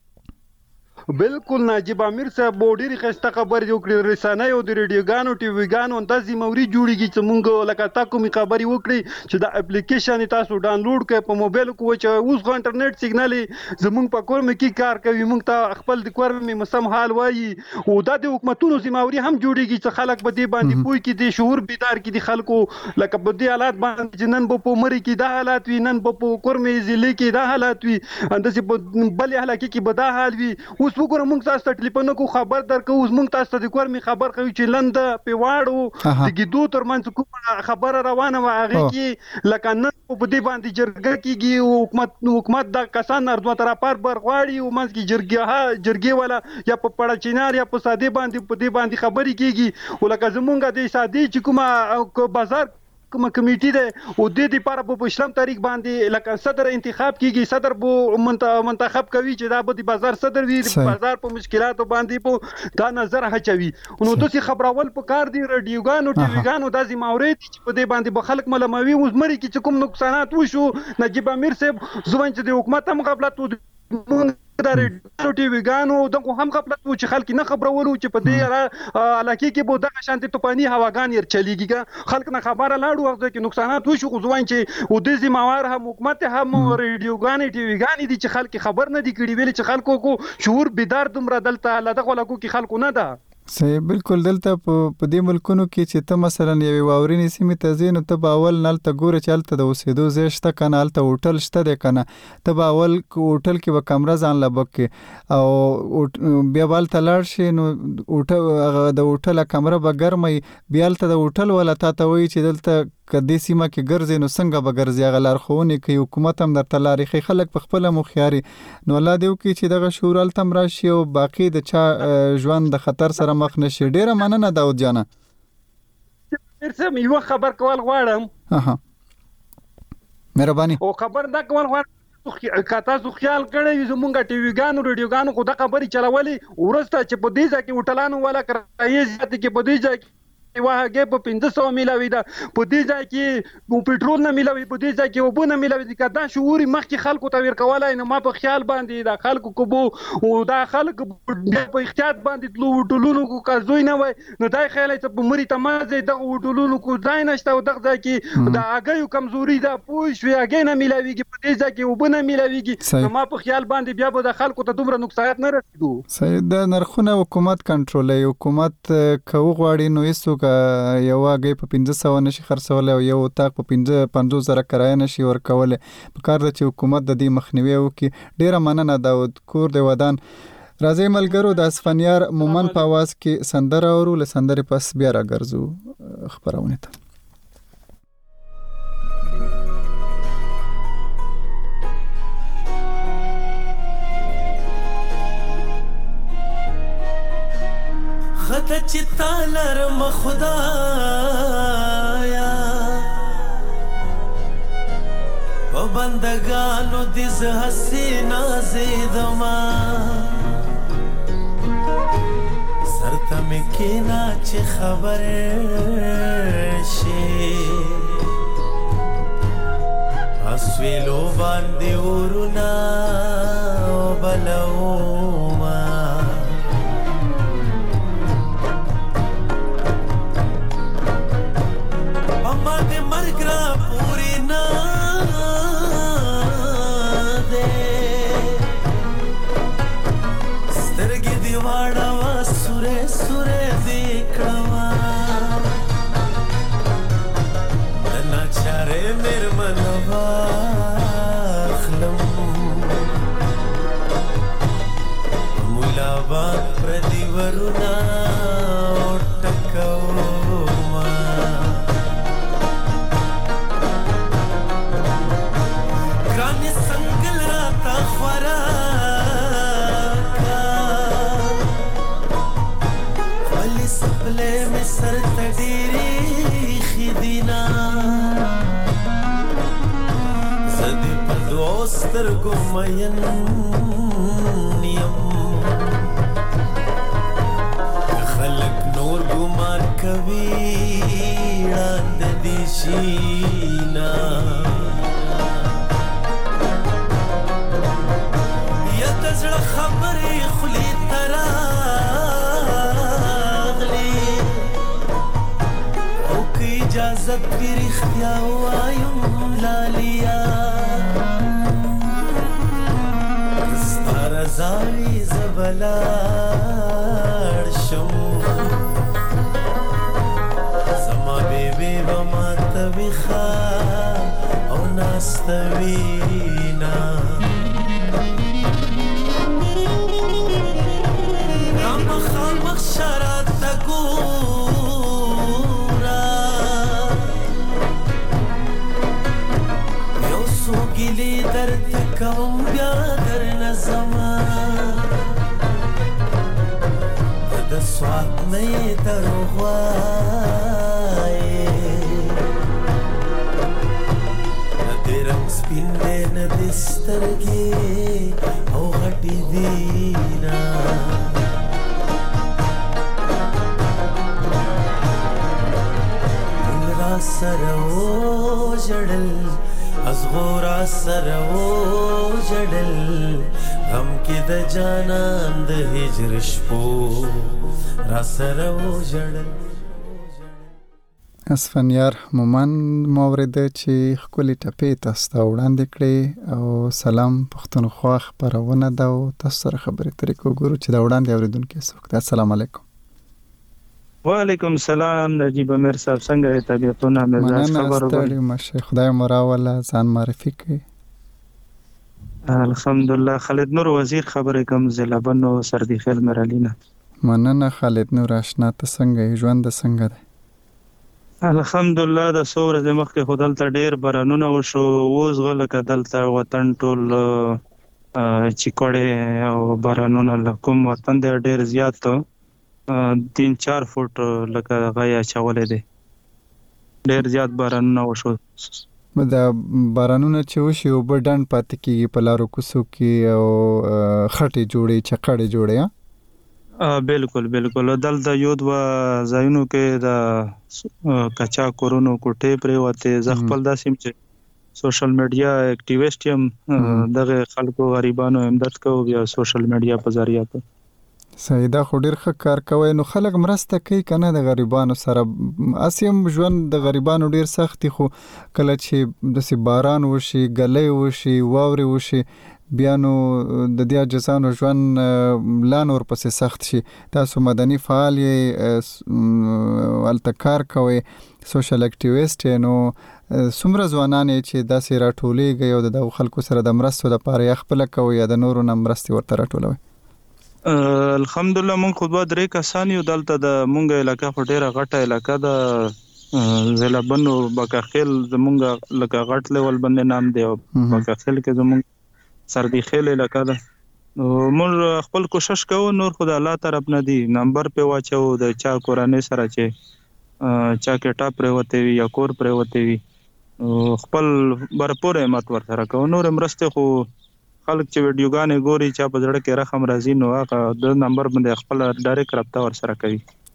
بالکل ناجیب امیر صاحب ډېرې ښایسته خبرې وکړې. رسنیو د ریډیوګانو ټي ویګانو داسې موري جوړېږي چې موږ لکه تا کومې خبرې وکړې چې د اپلیکیشن یې تاسو ډاونلوډ کړئ په موبایل کې، چې اوس خو انټرنیټ سیګنال زموږ په کور کې کار کوي، موږ ته خپل د کور مې مسم حال وایي. او دا د حکومتونو زموري هم جوړېږي چې خلک به دې باندې پوه کړي، د شعور بیدار کړي د خلکو، لکه په دې حالات باندې چې نن به په مرۍ کې دا حالات وي، نن به په کور مې ضلع کې دا حالات وي، همداسې په بلې علاقې کې به دا حال وي. اوس وګوره موږ تاسو ته ټلیفون کوو، خبر درکوو، اوس موږ تاسو ته د کور مې خبر کوي چې لنده پیواړو د ګیدو ترمنځ کومه خبره روانه وه، هغې کې لکه نن په دې باندې جرګه کېږي، حکومت حکومت دا کسان اردو طرفار بر غواړي، او منځ کې جرګې جرګې والا یا په پړه چینار یا په سادې باندې په دې باندې خبرې کېږي. او لکه زمونږ د سادې چې کومه بازار کومه کمیټي ده، او د دې لپاره په شلم تاریخ باندې لکه صدر انتخاب کیږي، صدر به منتخب کوي چې دا به د بازار صدر وي، د بازار په مشکلاتو باندې په دا نظر هچوي. نو داسې خبرول په کار دی، رادیوګانو ټي ویګانو داسې مورید چې په دې باندې به خلک معلوموي. اوس مرۍ کې چې کوم نقصانات وشو، نجیب امیر صاحب زوین چې د حکومت هم غفلت و، د ریډیو ټي ویګانو دغه هم غفلت و چې خلک نه خبرولو چې په دې علاقې کې به دغه شانتي توپاني هواګان ير چلیږي، خلک نه خبره لاړو، هغه کې نقصانات وشو. خو ځوان چې او د ذمہوار هم حکومت هم ریډیوګان ټي ویګان دي چې خلک خبر نه دي کړي، ویل چې خلکو کو شعور بیدار دومره دلته لدغه لګو کې خلکو نه ده. صحیح، بالکل. دلته په دې ملکونو کې چې ته مثلا یوې واورینې سیمې ته ځې، نو ته به اول نه هلته ګورې چې هلته د اوسېدو ځای شته که نه، هلته هوټل شته دی که نه. ته به اول هوټل کې به کمره ځان له بک کړې، او بیا به هلته لاړ شې، نو هغه د هوټله کمره به ګرمه وي، بیا هلته د هوټل والا تا ته وایي چې دلته که دې سیمه کې ګرځې نو څنګه به ګرځې، هغه لارښوونې کوي، حکومت هم درته لارې ښیي، خلک په خپله مخیاري. نو الله دې وکړي چې دغه شعور هلته هم راشي او باقي د چا ژوند د خطر سره مخ نه شي. ډېره مننه داود جانه. یوه خبر کول غواړم، مهرباني. او خبر دا کول غواړم که تاسو خیال کړی زمونږ ټي ویګانو ریډیوګانو خو دا خبرې چلولې، وروسته چې په دې ځای کې هوټلانو والا کرایې زیاتې کې په دې ځای کې واهګې په پنځه سوه میلاوي ده، په دې ځای کې پېټرول نه میلاوي، په دې ځای کې اوبه نه میلاوي. که دا شعور مخکې خلکو ته ورکولی، نو ما په خیال باندې دا خلکو که بو او دا خلک په احتیاط باندې تلو، هوټلونو کو که زوی نه وای، نو دا خیال چې په مرۍ ته مه ځئ، دغه هوټلونو کو ځای نشته، او دغه ځای کې د هګیو کمزوري ده، پوه شوې، هګۍ نه میلاویږي، په دې ځای کې اوبه نه میلاویږي. نو ما په خیال باندې بیا به د خلکو ته دومره نقصانات نه رسېدو. صحیح، د نرخونه حکومت کنټرولوي. حکومت که وغواړي نو هېڅوک یو هګۍ په پنځه سوه نشي خرڅولی او یو اتاق په پنځه پنځوس زره کرایه نشي ورکولی. په کار ده چې حکومت د دې مخنیوی وکړي. ډېره مننه داود، کور د ودان. راځئ ملګرو، د اسفنیار مومن په اواز کې سندره اورو، له سندرې پس بیا راګرځو خپرونې ته. خطا چې تالر مخدایا په بندگانو دې زه هسې نازېدما، سرته مې کېنا چې خبر شي، اسوې باندې ورنا بلوما اما دې مرګ را پورې نه دې سترګې دې واړه سورې سورې دې کړوا چاره مرمن واخلم مولا باد پردی ورونا ټکوما ګران څنګه راتا خورا کا ولی سپلې مې سر تډيري خدینا سترګو مین نیم خلق نور ګمان کوي وړاند دي شینا یا تزړه خبرې خلی تراغلی او کی اجازه پیر اختیا وایم لالیا زاوی زبلار شم زما بیبی بما تبخا او ناستوینا رام خامخ شرات تگورا یو سوگیلی در تکم بیادر نزما سوات نئی دروغوائی ندی رنگ سپین دے ندی سترگی او غٹی دینا دل را سرو جڑل از غورا سرو جڑل غم کی د جانان د هجر شپو را سره و جړل. اسفنیار مومن مورد چې خپل ټپې تاسو ته وړاندې کړې او سلام پښتونخوا خبرونه ده او تاسو سره خبرې ترې کوو چې دا وړاندې اوریدونکو څوک ده. السلام علیکم. وعلیکم السلام. نجیب امیر صاحب څنګه طبیعتونه مزاج خبرو ستړي مشه خدای مراوله ځان معرفي کړي. الحمدلله خالد نور وزیر خبرې کوم زلبنو سردی خیل مرالینا. مننه خالد نور آشنا ته څنګه ژوند څنګه ده؟ الحمدلله د سور د مخکې خدل ته ډیر برانونه وشو اوس غل کدل ته وطن ټول چیکوړې او برانونه لکم وطن د ډیر زیات تین چار فوټ لکه غیا چولې دي ډیر زیات برانونه وشو. دا بارانونه چې وشي او بډن پاتې کیږي په لارو کوڅو کې او خټې جوړې چکړې جوړې. بالکل بالکل دلته یو د ځایونو کې د کچا کورونو کوټې پرې وته ز خپل داسې چې سوشل میډیا اکټیویسټ یم دغه خلکو غریبانو امداد کوو بیا سوشل میډیا په ذریعہ ته. سیدا خو ډیر ښه کار کوي نو خلک مرسته کوي کنه د غریبانو سره. اسیم ژوند د غریبانو ډیر سختي خو کله چې د سی باران وشي ګلې وشي واوري وشي بیا نو د دې اجزانو ژوند لان ور پسې سخت شي. تاسو مدني فعال یې التکار کوي سوشل اکټیویسټ نو څومره ځوانان چې داسې راټولېږي او د خلکو سره د مرستو لپاره خپل کوي یا د نورو نمرستي ورته راټولوي؟ الحمدلله مونږ خو دوه درې کسان یو دلته د مونږه علاقې خو ډیره غټه علاقې ده زلبنو بکاخیل زمونږ لکه غټ لیول باندې نام دی او بکاخیل کې زمونږ سردی خیل علاقې ده. مونږ خپل کوشش کوو نور خدای الله طرف نه دی نمبر په واچو د چا قرآني سره چې چا کې ټاپ پرې وته وي یا کور پرې وته وي خپل برپور احمد ورته کوو. نور مرسته خو خلک چې ویډیوګانې ګوري چې په ځړه کې رقم راځي نو هغه د نمبر باندې خپل ډایرکټ رابطه ور سره کوي.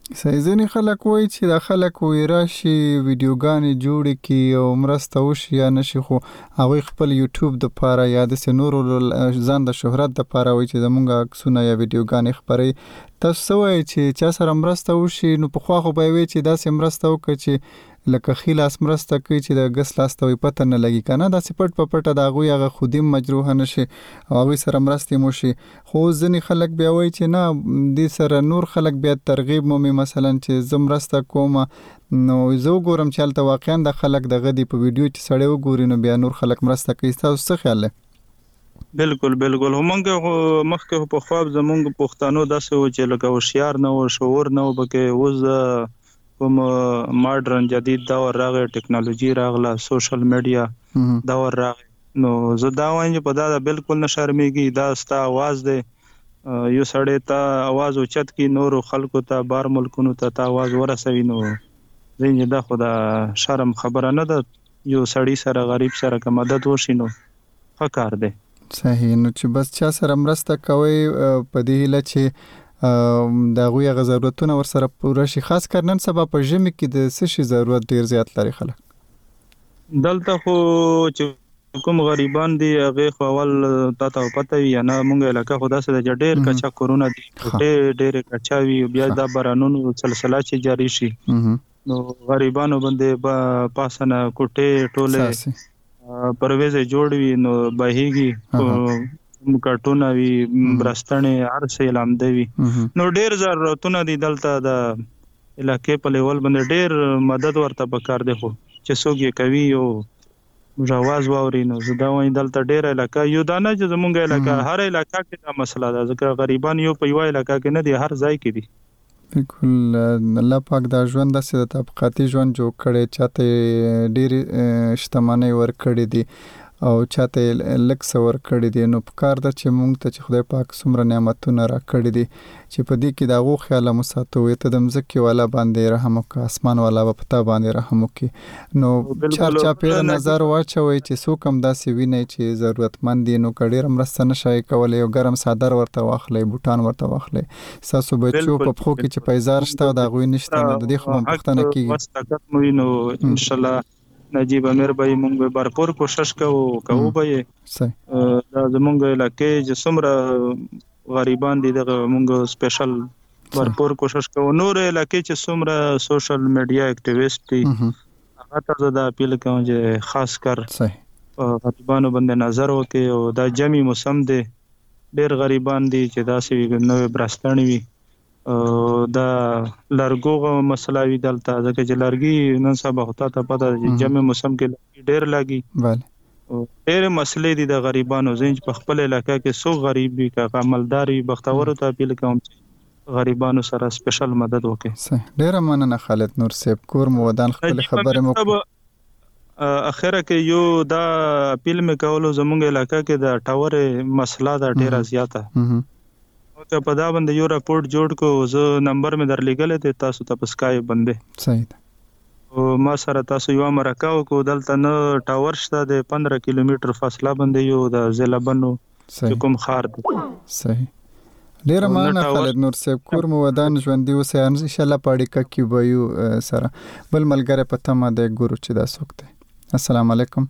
صحیح. ځینې خلک وایي چې دا خلک وایي راشي ویډیوګانې جوړې کړي او مرسته وشي یا نشي، خو هغوی خپل یوټیوب دپاره یا داسې نورو ځان د شهرت دپاره وایي چې زمونږ عکسونه یا ویډیوګانې خپروي. تاسو څه وایي چې چا سره مرسته وشي؟ نو پخوا خو به یې وایي چې داسې مرسته وکړه چې لکه ښي لاس مرسته کوي چې د ګس لاس ته وایي پته نه لګي که نه، داسې پټ په پټه د هغوی هغه خودي مجروحه نه شي او هغوی سره مرستې مو شي. خو ځینې خلک بیا وایي چې نه، دې سره نور خلک بیا ترغیب مومي، مثلا چې زه مرسته کوم نو زه وګورم چې هلته واقعا د خلک دغه دي په ویډیو چې سړی وګوري نو بیا نور خلک مرسته کوي. تاسو څه خیال دی؟ بالکل بالکل. همونګه مخکې په خواب زمونږ پښتانو داسې و چې لکه هوښیار نه و، شعور نه و پکې. اوس کوم ماډرن جدید دور راغی، ټیکنالوژي راغله، سوشل میډیا دور راغی، نو زه دا وایم چې په دا بالکل نه شرمېږي. دا ستا आवाज دی، یو سړی ته आवाज اوچت کی نورو خلکو ته، بار ملکونو ته ته आवाज ورسوي، نو زین دا خو دا شرم خبره نه ده. یو سړی سره غریب سره که مدد وشي نو ښه کار دی. صحیح. نو چې بس چا سره مرسته کوئ په دې هیله چې د هغوی هغه ضرورتونه ورسره پوره شي. خاص کر نن سبا په ژمي کې د څه شي ضرورت ډیر زیات لري خلک؟ دلته خو چې کوم غریبان دي هغې خو اول تا ته پته وي یا نه، مونږ علاقه خو داسې ده چې ډېر کچا کورونه دي، ډېر ډېرې کچا وي، بیا دا بارانونو سلسله چې جاري شي نو غریبانو باندې پاسه نه کوټې ټولې پرویزې جوړ وي نو بهیږي، کارټونه وي، برستنې، هر څه لامده وي. نو ډېر ضرورتونه دي دلته د علاقې په لیول باندې، ډېر مدد ورته پکار دی. خو چې څوک یې کوي او موږ اواز واوري نو زه دا وایم دلته ډېره علاقه یو دا نه چې زمونږ علاقه، هر علاقه کې دا مسله ده، ځکه غریبان یو په یوه علاقه کې نه دي، هر ځای کې دي. بالکل. الله پاک دا ژوند داسې د طبقاتي ژوند جوړ کړی، چاته ډېرې شتمنۍ ورکړې دي او چاته لږ څه ورکړي دي. نو پکار ده چې موږ ته چې خدای پاک څومره نعمتونه راکړي دي چې په دې کې د هغو خیال مو ساتو. ته د مځکې والا باندې رحم وکړه، اسمان والا به په تا باندې رحم وکړي. نو چار چاپېره نظر واچوئ چې څوک هم داسې وینئ چې ضرورتمند دي، نو که ډېره مرسته نه شئ کولی یو ګرم څادر ورته واخلئ، بوټان ورته واخلئ. ستاسو بچو په پښو کې چې پیزار شته او د هغوی نشته، نو د دې خو هم پوښتنه کېږي. نو انشاءالله نجیب امیر به موږ به بھرپور کوشش کوو کوو به دا زمونږ علاقې چې څومره غریبان دي دغه موږ سپیشل بھرپور کوشش کوو. نور علاقې چې څومره سوشل میډیا اکټیویسټ دي هغه ته زه دا اپیل کوم چې خاص کر غریبانو باندې نظر وکړي او دا جمعي موسم دی، ډېر غریبان دي چې داسې نوې برستنې وي، دا لرګو مسله وي دلته، ځکه چې لرګي نن سبا خو تا ته پته ده چې جمع موسم کې لرګي ډېر لګي. ډېرې مسلې دي د غریبانو. زه چې په خپل علاقه کې څوک غریب وي که عملدار وي بختورو ته اپیل کوم چې غریبانو سره سپیشل مدد وکړي. ډېره مننه خالد نور صاحب، کور مو ودان، خپلې خبرې مو اخره کې یو دا اپیل مې کولو زمونږ علاقه کې د ټاورې مسله ده ډېره زیاته، که په دا باندې یو راپورټ جوړ کو، زه نمبر مې درلیږلی دی تاسو ته په سکایپ باندې. صحیح ده. او ما سره تاسو یو مرکه وکړو، دلته نه ټاور شته، د پندره کیلومتر فاصله باندې یو د ضلع بنو کوم ښار دی. صحیح. ډېره مننه خالد نور صاحب، کور مو ودان، ژوندي اوسئ. انشاءالله په اړیکه کې به یو سره. بل ملګری په تمه دی، ګورو چې دا څوک دی. السلام علیکم.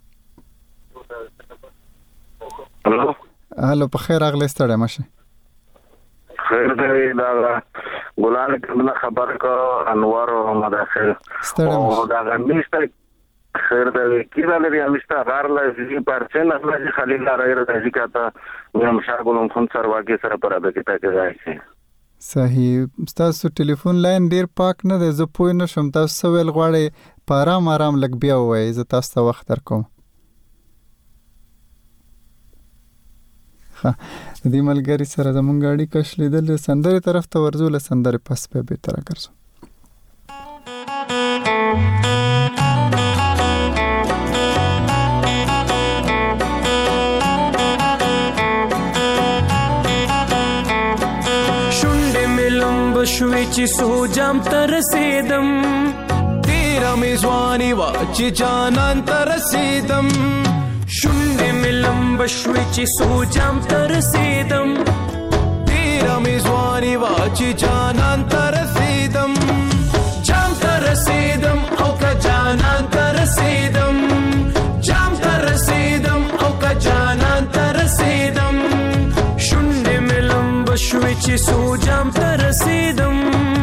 هلو هلو، په خیر راغلی، ستړی مه شئ. خیر دی. دا ګلان کله خبر کو انوار او مداخل او دا غمیشته خیر دی. کیدا لري همیشته غار لږی پرچن اصله خلیل رایر د ذکرته مې مشاغلون خون سر واګي سره پر د کته کې راځي. صحیح. تاسو ټلیفون لاین ډیر پاک نه دی، زه پوه نه شم تاسو ویل غواړئ په آرام آرام لږ بیا ووایئ، زه تاسو ته وخت درکوم. ښه، د دې ملګري سره زمونږ اړیکه شلیدل. سندرې طرف ته ورځو، له سندرې پس بیا بېرته راګرځو. شونډې مې لمبه شوې چې سوجام ته رسېدم، تېره مې ځواني وه چې جانان ته رسېدم. شونډې مې لمبه شوې چې سوجام ته رسېدم، تېره مې ځواني وه چې جانان ته رسېدم. رسیدم او که جانان ته رسیدم جام ته رسیدم او که جانان ته رسیدم شونډې مې لمبه شوې چې سو جام ته رسیدم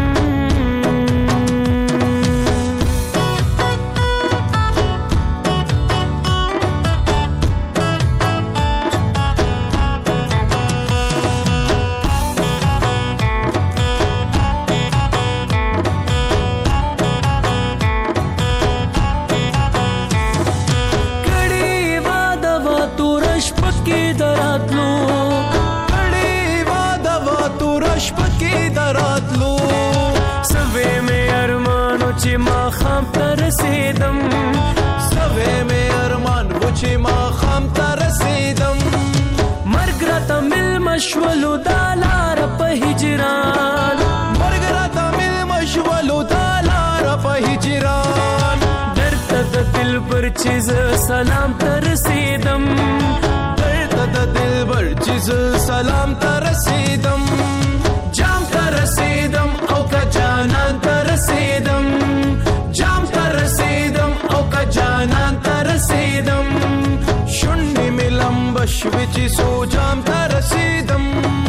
رسیدم سوي مې ارمان و چې ما خام ته رسیدم مرګ راته مل مشولو دا لار په هجران مرګ راته مل مشولو دا لار په هجران درته د دل پر چیز سلام ته رسیدم درته د دل پر چیز سلام ته رسیدم جام ته رسیدم او که جانان ته رسیدم جام ته رسیدم او که جانان ته رسیدم شونډې مې لمبه شوې چې سو جام ته رسیدم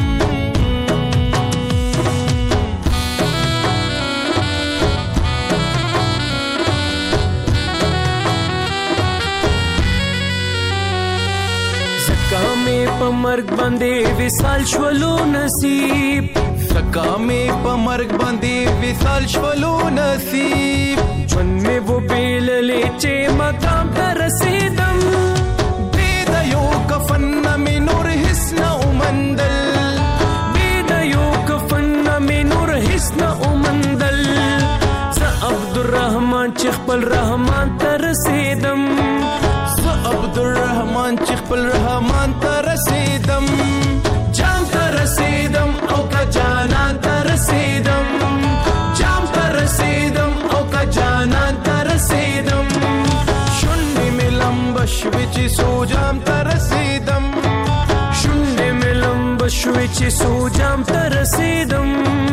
زکه مې په مرګ باندې وصال شولو نصیب زکه مې په مرګ باندې وصال شولو نصیب ژوند مې و بیللې چې مقام ته رسیدم بې د یو کفن نه مې نور هیڅ نه ومندل بې د یو کفن نه مې نور هیڅ نه ومندل زه عبدالرحمن چې خپل رحمان ته رسیدم زه عبدالرحمن چې خپل رحمان ته رسیدم جام ته رسیدم او که جانان ته رسیدم جام ته رسیدم او که جانان ته رسیدم شونډې مې لمبه شوې چې سو جام ته رسیدم شونډې مې لمبه شوې چې سو جام ته رسیدم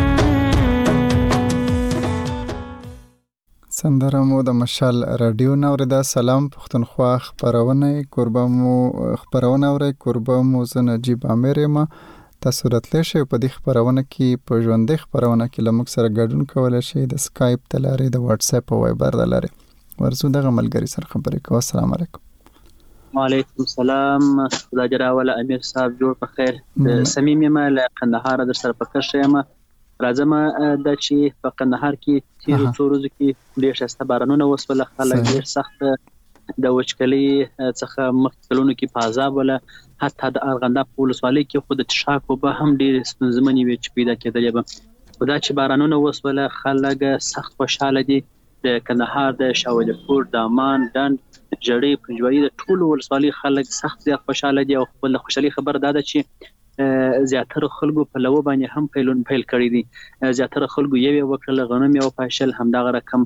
سندره مو د مشال رادیو نوریدا. سلام پښتونخوا خبرونه کوربه مو خبرونه اوري کوربه مو ز نجیب امیر ما تاسو راتلی شئ په دې خبرونه کې په ژوندۍ خبرونه کې لمک سره ګډون کولای شئ د سکایپ تلاري د واتس اپ او وایبر تلاري ورزو دغه ملګری سره خبرې کوو. السلام علیکم. وعلیکم السلام. خدای جل وعلا امیر صاحب جوړ په خیر. سمیم یم له قندهار در سره په کښ یم راځم د چې په قندهار کې تیر څو ورځې کې ډېر شسته بارانونه وسول خلک ډېر سخت د وچکلي څخه مختلونو کې پازاب ولا حتی د ارغنده په ولسوالۍ کې خود د تشاکو به هم ډېر ستونزمنې وي چې پیدا کېدلې به خدا چې بارانونه وسول خلک سخت خوشاله دي. د کندهار د شاولیپور د امان ډنډ جړې پنجوایي د ټولو ولسوالۍ خلک سخت زیات خوشاله دي او خپل خوشحالي خبر داده چې زیاتره خلکو په لو باندې هم پیلون پیل کړی دي. زیاتره خلکو یو وکړل غنم یو پاشل هم دغه رقم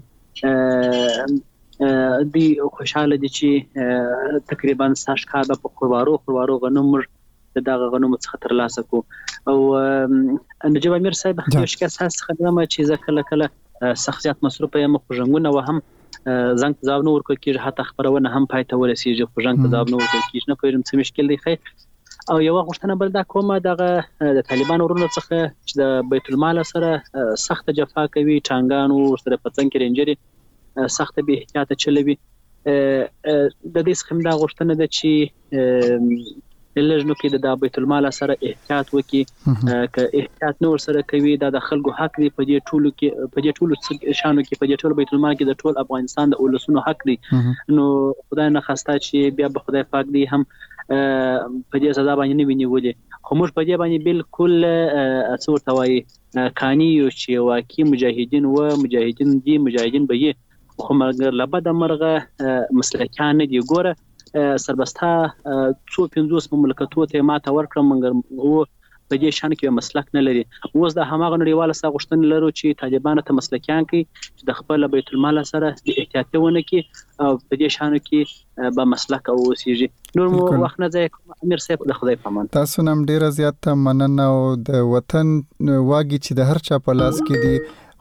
دی خوشاله دي چې تقریبا ساش کار په خوارو خوارو غنم دغه غنم څخه تر لاسه کو او نجیب امیر صاحب یو شکه اساس خدمه چې ځکه کله سخت زیات مصروف یم خو ژوندونه و هم زنګ تزاو نور کو کیږي حتی خبرونه هم پاتې ورسیږي خو ژوند تزاو نور کو کیږي نه کوم څه مشکل دی خیر او یو غوښتنه بل دا کومه دغه د طالبان ورونو څخه چې د بیت المال سره سخت جفا کوي ټانګانو سره پڅنګ رنجري سخت به احتیاط چلوي د دې څخه دا غوښتنه ده چې لږنو کې د بیت المال سره احتیاط وکي ک احتیاط نور سره کوي دا د خلکو حق دی په دې ټولو کې په دې ټولو شانو کې په دې ټولو بیت المال کې د ټول افغانستان د اولسونو حق دی نو خدای نه خواسته چې بیا به خدای پاک دی هم په دې سزا باندې نه ویني خو موږ په دې باندې بالکل اڅور توای کانی یو چې واقعي مجاهدین و مجاهدین دي مجاهدین به یې خو مګر لبد مرغه مسلکان دي ګوره سربستا څو پنځوس مملکتو ته ماته ورکړم مګر وو په دې شان کې مسلک نه لري. اوس د هماغه نړیواله سره غوښتنه لرو چې طالبان ته مسلکیان کوي چې د خپل بیت المال سره د احتیاطونه کوي او په دې شان کې به مسلک او وسیږي. نور مو وخت نه ځای امیر صاحب د خدای په امان. تاسو نم ډیره زیاته مننه او د وطن واګي چې د هر چا په لاس کې دی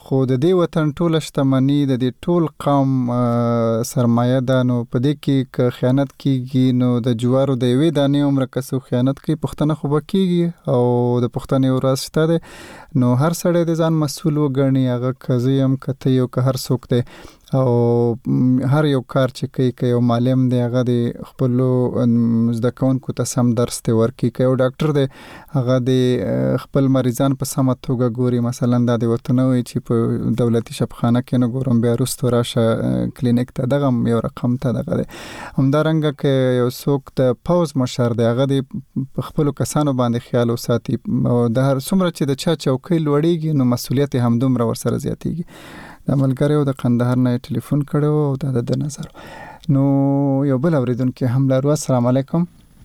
خو د دې وطن ټول شتمني د دې ټول قوم سرمایه ده، نو په دې کې که خیانت کیږي نو د جوارو د یوې دانې عمره کسو خیانت کوي پښتنه خو به کیږي او د پښتنې ورځ شته ده نو هر سړی د ځان مسؤل وګڼي، هغه که زه یم که ته یو که هر څوک دی او هر یو کار چې کوي که یو معلم دی هغه د خپلو زده کوونکو ته سم درس دی ورکړي، که یو ډاکټر دی هغه د خپل مریضان په سمه توګه ګوري. مثلا دا د ورته نه وایي چې په دولتي شفاخانه کې نه ګورم بیا وروسته راشه کلینیک ته، دغه یو رقم ته دغه دی. همدارنګه که یو څوک د پوځ مشر دی هغه د خپلو کسانو باندې خیال وساتي او د هر څومره چې د چا چوکۍ لوړېږي نو مسؤلیت هم دومره ورسره زیاتېږي. د ملګریو د قندهار نه ټلیفون کړو او دا د نظر نو یو بل اوریدونکو هم لرو. السلام علیکم.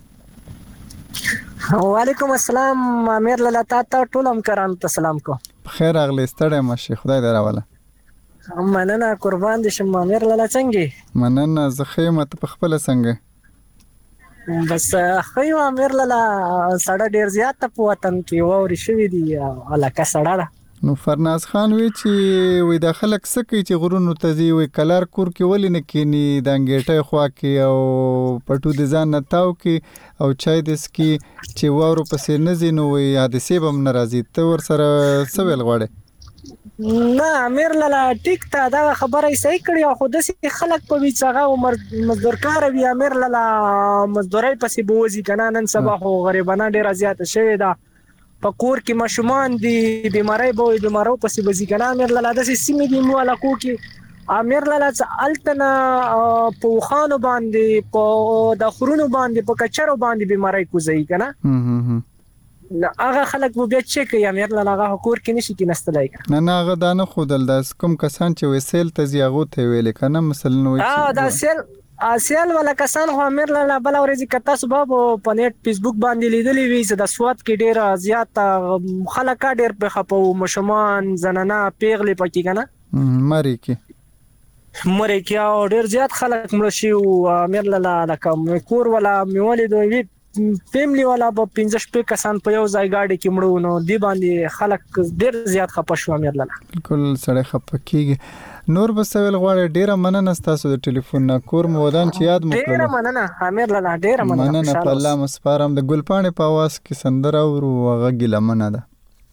وعلیکم السلام. امیر لالا تا ټول همکارانو ته سلام کو. خیر اغلی ستړی مشه، خدای دې راوله. مننه قربان دې شم. امیر لالا څنګه؟ مننه زه خیمه ته په خپل څنګه؟ بس خیمه امیر لالا سړی ډیر زیات په وطن کې ووري شوی دی، الکه سړی ده. نو فرناز خان وی چې وې د خلک سکی چې غرونو ته زی وې کلار کور کې ولې نه کینی د انګیټه خوا کې او پټو د ځان نه تاو کې او چای د سکی چې وورو پسې نه زینو وې حادثه بم ناراضي ته ور سره سویل غواړي. نه امیر لالا ټیک ته دا خبره یې صحیح کړی، خو د خلک په ویڅغه عمر مزدورکار وی امیر لالا مزدوري پسې بوزي کنه. نن سبا خو غریبانه ډیره زیاته شوی ده، په کور کې ماشومان دي بیماری به بیمارو پسې بزی کنه. امیر لالا د سیمې دی مو علاقو کې امیر لالا التنا په خانو باندې په د خورونو باندې په کچرو باندې بیماری کوزي کنه. نه هغه خلک مو بیا چې کوي امیر لالا هغه کور کې نشي کې نستلای. نه نه هغه دانه خودل د کوم کسان چې وسیل ته زیاغو ته ویل کنه مثلا وي اه دا سیل اسیل ولا کسان خو امیر لالا بل ورځ کته صبح په نیټ فیسبوک باندې لیدلې وی چې د سواد کې ډیر زیات خلک ډیر په خپو مشمان زنانه پیغلې پکې کنه مری کې مری کې او ډیر زیات خلک مړ شي او امیر لالا لکه کور ولا میولې دوی فیملی والا په پنځه شپږ کسان په یو ځای گاډي کې مړو نو دی باندې خلک ډیر زیات خپه شو. امیر لالا بالکل سړی خپه کیږي. نور بسویل غواړي ډیره مننه تاسو د ټلیفون نه کور مودان چې یاد مو کړو. ډیره مننه امیر لالا ډیره مننه. مننه په الله مسپارم. د ګلپاڼې په आवाज کې سندره ورو غږی لمنه ده.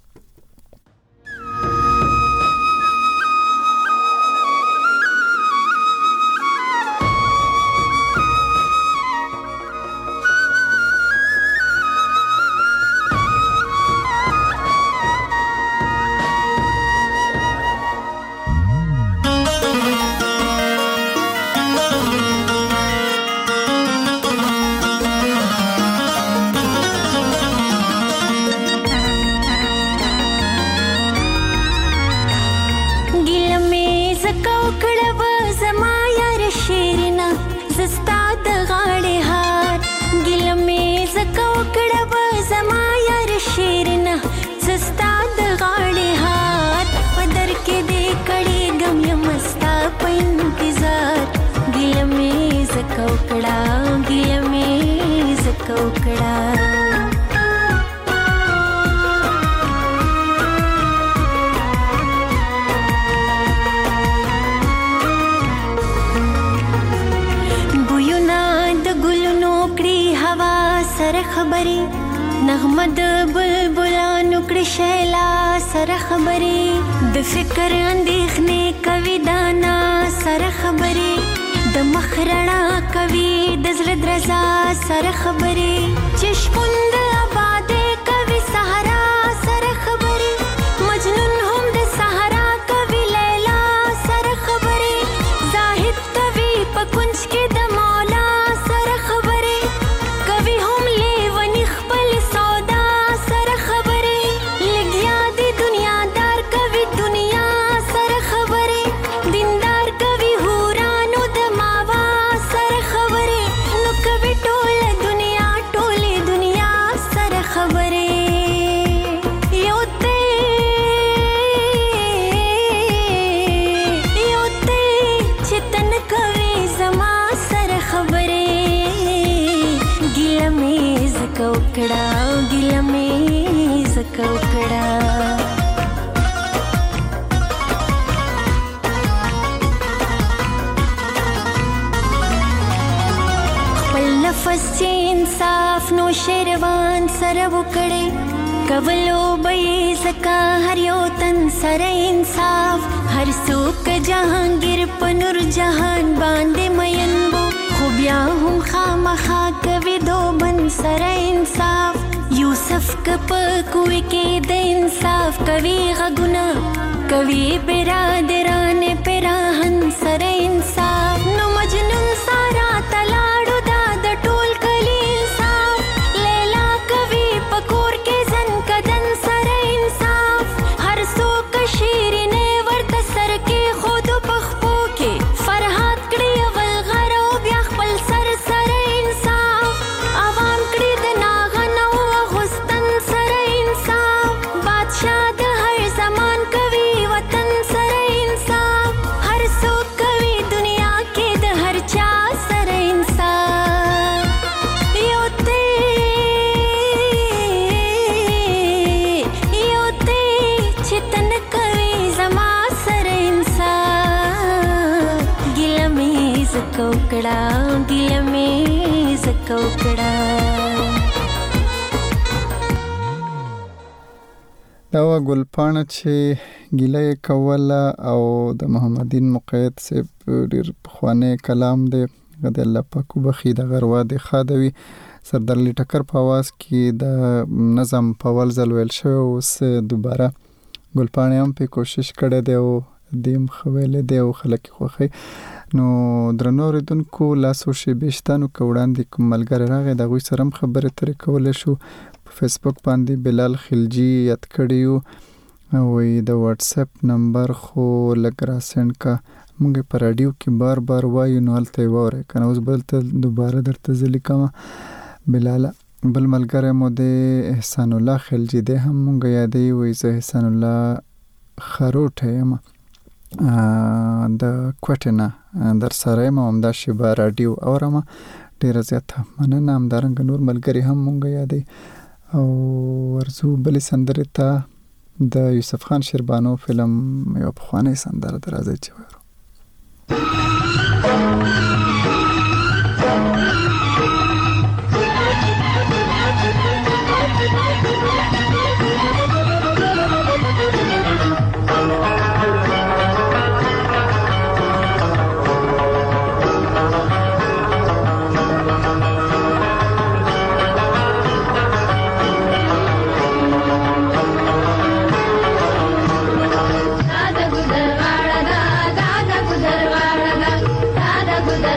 نغمد بلبلانو کړي شیلا سره خبرې د فکر اندېښنې کوي دانا سره خبرې د مخرڼا کوي د زړه درزا سره خبرې چې شپون د آبادې کوي صحرا سره خبرې مجنون هم د صحرا کوي لیلا سره خبرې زاهد کوي په کنج کې د مولا سره خبرې کوي هم لیونی خپل سودا سره خبرې لګیا دی دنیادار کوي دنیا سره خبرې دیندار کوي هورانو د ماوا سره خبرې نو کوي ټول دنیا ټولې دنیا سره خبرې یو ته یو ته چې تن کوي زما سره خبرې ګیله مې زکو کړه ګیله مې زکو کړه لفظ چې انصاف نو شیروان سره وکړي کولو به زکا هر یو تن سره انصاف هر څوک جهانگیر په نور جهان باندې مین وو خو بیا هم خامخا کوي دو بن سره انصاف یوسف کپ کوی کې د انصاف کوي غګنا کوي برادران پراهن سره انصاف نو مجنون سارا تلاړو دا د ټول کلی انصاف لیلا کوي پکور کې زن کدن سره انصاف هر څوک شیرینه ورته سر کې خود پخپو کې فرحات کړي اول غرو بیا خپل سر سره انصاف عوام کړي د ناغنو غستن سره انصاف بادشاہ د هر زمان کوي وطن سره انصاف هر څوک کوي دنیا کې د هر چا سره انصاف یو ته یو ته چې تن کوي زما سره انصاف ګیله مې زکه وکړه ګیله مې زکه وکړه دا وا ګلپاڼه چې ګیله یې کوله او د محمدین مقید صاحب ډېر پخوانی کلام دی د الله پاک وبخي د غروا د خادوي سردار علي ټکر په आवाज کې د نظم په ول ځل ویل شوی اوس دوباره ګلپاڼه هم په کوشش کړې دی او دیم خویل دی او خلک خوخي نو درنو ردونکو لاسو شی بشتانو کوړاندې کوم ملګری راغی د غوي سره خبره ترې کول شو په فیسبوک باندې بلال خلجی یاد کړیو او د واتس اپ نمبر خو لګرا سند کا موږ په رادیو کې بار بار وایو نو الته وره کنه اوس بل ته دوباره درته ځلی کوم بلال بل ملګری مو د احسان الله خلجی ده هم موږ یادې وې زه احسان الله خروټه یم د کوټنه در سره ما هم د شبا رادیو اورم ډیر زیاته مننه هم درنګ نور ملګری هم مونږ یادې او ورزو بل سندره ته د یوسف خان شیربانو فلم یو پخوانی سندره درازي چوي Dada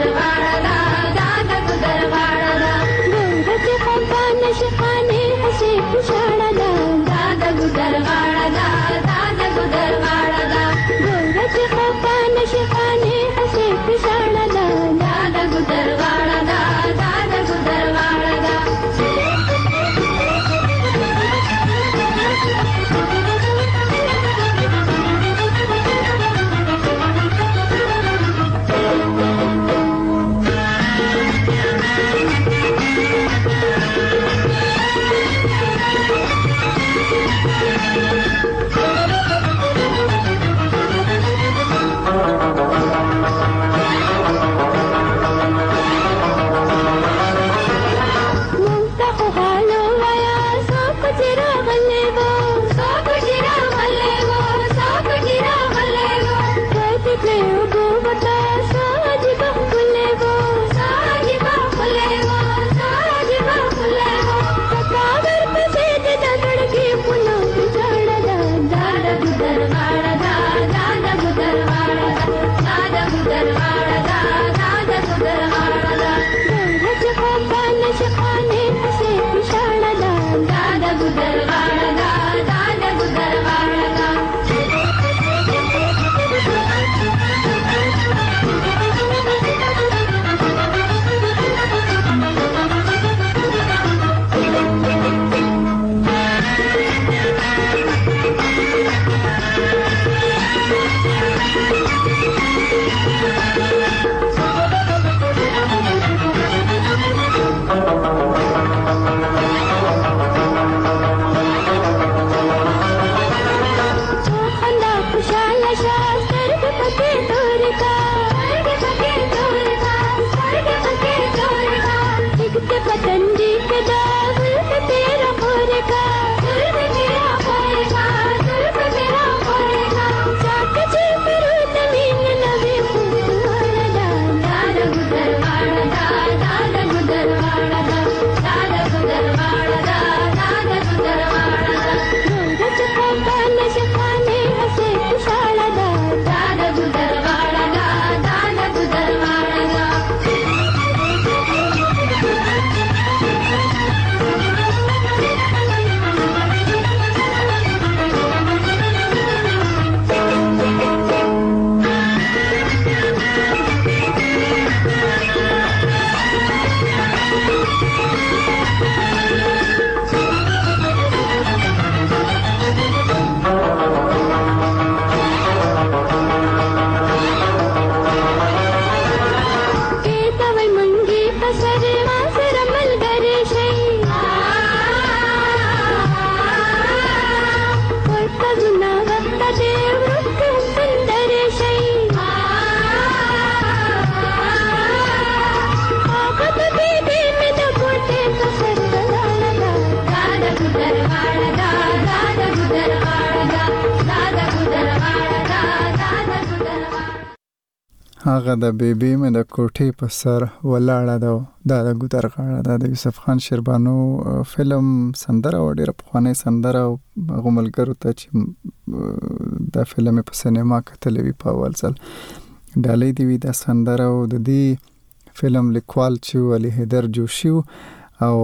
هغه د بیبي مې د کوټې په سر ولاړه ده دا د ګودر غاړه ده د یوسف خان شیربانو فلم سندره و ډېره پخوانۍ سندره او هغو ملګرو ته چې دا فلم په سینما کتلی وي په اول ځل ډالۍ دې وي دا سندره او د دې فلم لیکوال چې علي حیدر جوشي او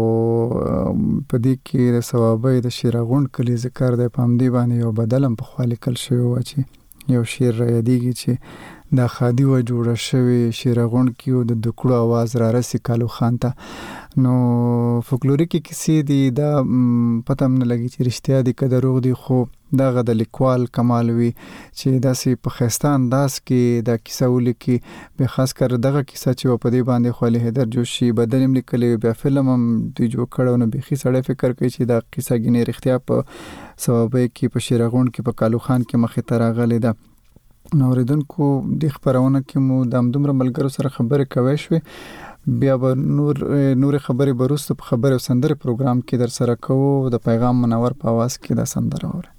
په دې کې د ثوابۍ د شیراغونډ کلي ذکر دی په همدې باندې یو بدل هم پخوا لیکل شوی و چې یو شعر رایادېږي چې دا خادي و جوړه شوې شیراغونډ کې او د دکړو आवाज را رسي کالو خان ته نو فولکلوریکي کیسې دي دا پته هم نه لګي چې رښتیا دي که دروغ دي خو دغه د لیکوال کمال وي چې داسې په ښایسته انداز کې دا کیسه ولیکي بیا خاص کر دغه کیسه چې په دې باندې خو علي حیدر جوشي بدل هم لیکلی بیا فلم هم دوی جوړ کړی نو بیخي سړی فکر کوي چې دا کیسه ګینې رښتیا په ثوابۍ کې په شیراغونډ کې په کالو خان کې مخې ته راغلې ده نو اورېدونکو دې خپرونه کې مو د همدومره ملګرو سره خبرې کوی شوې بیا به نور نور خبرې به وروسته په خبرې او سندرې پروګرام کې در سره کوو د پیغام منور په اواز کې دا سندره اورئ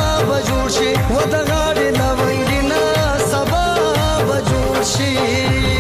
و د غاړې لونګینا سبا به جوړ شي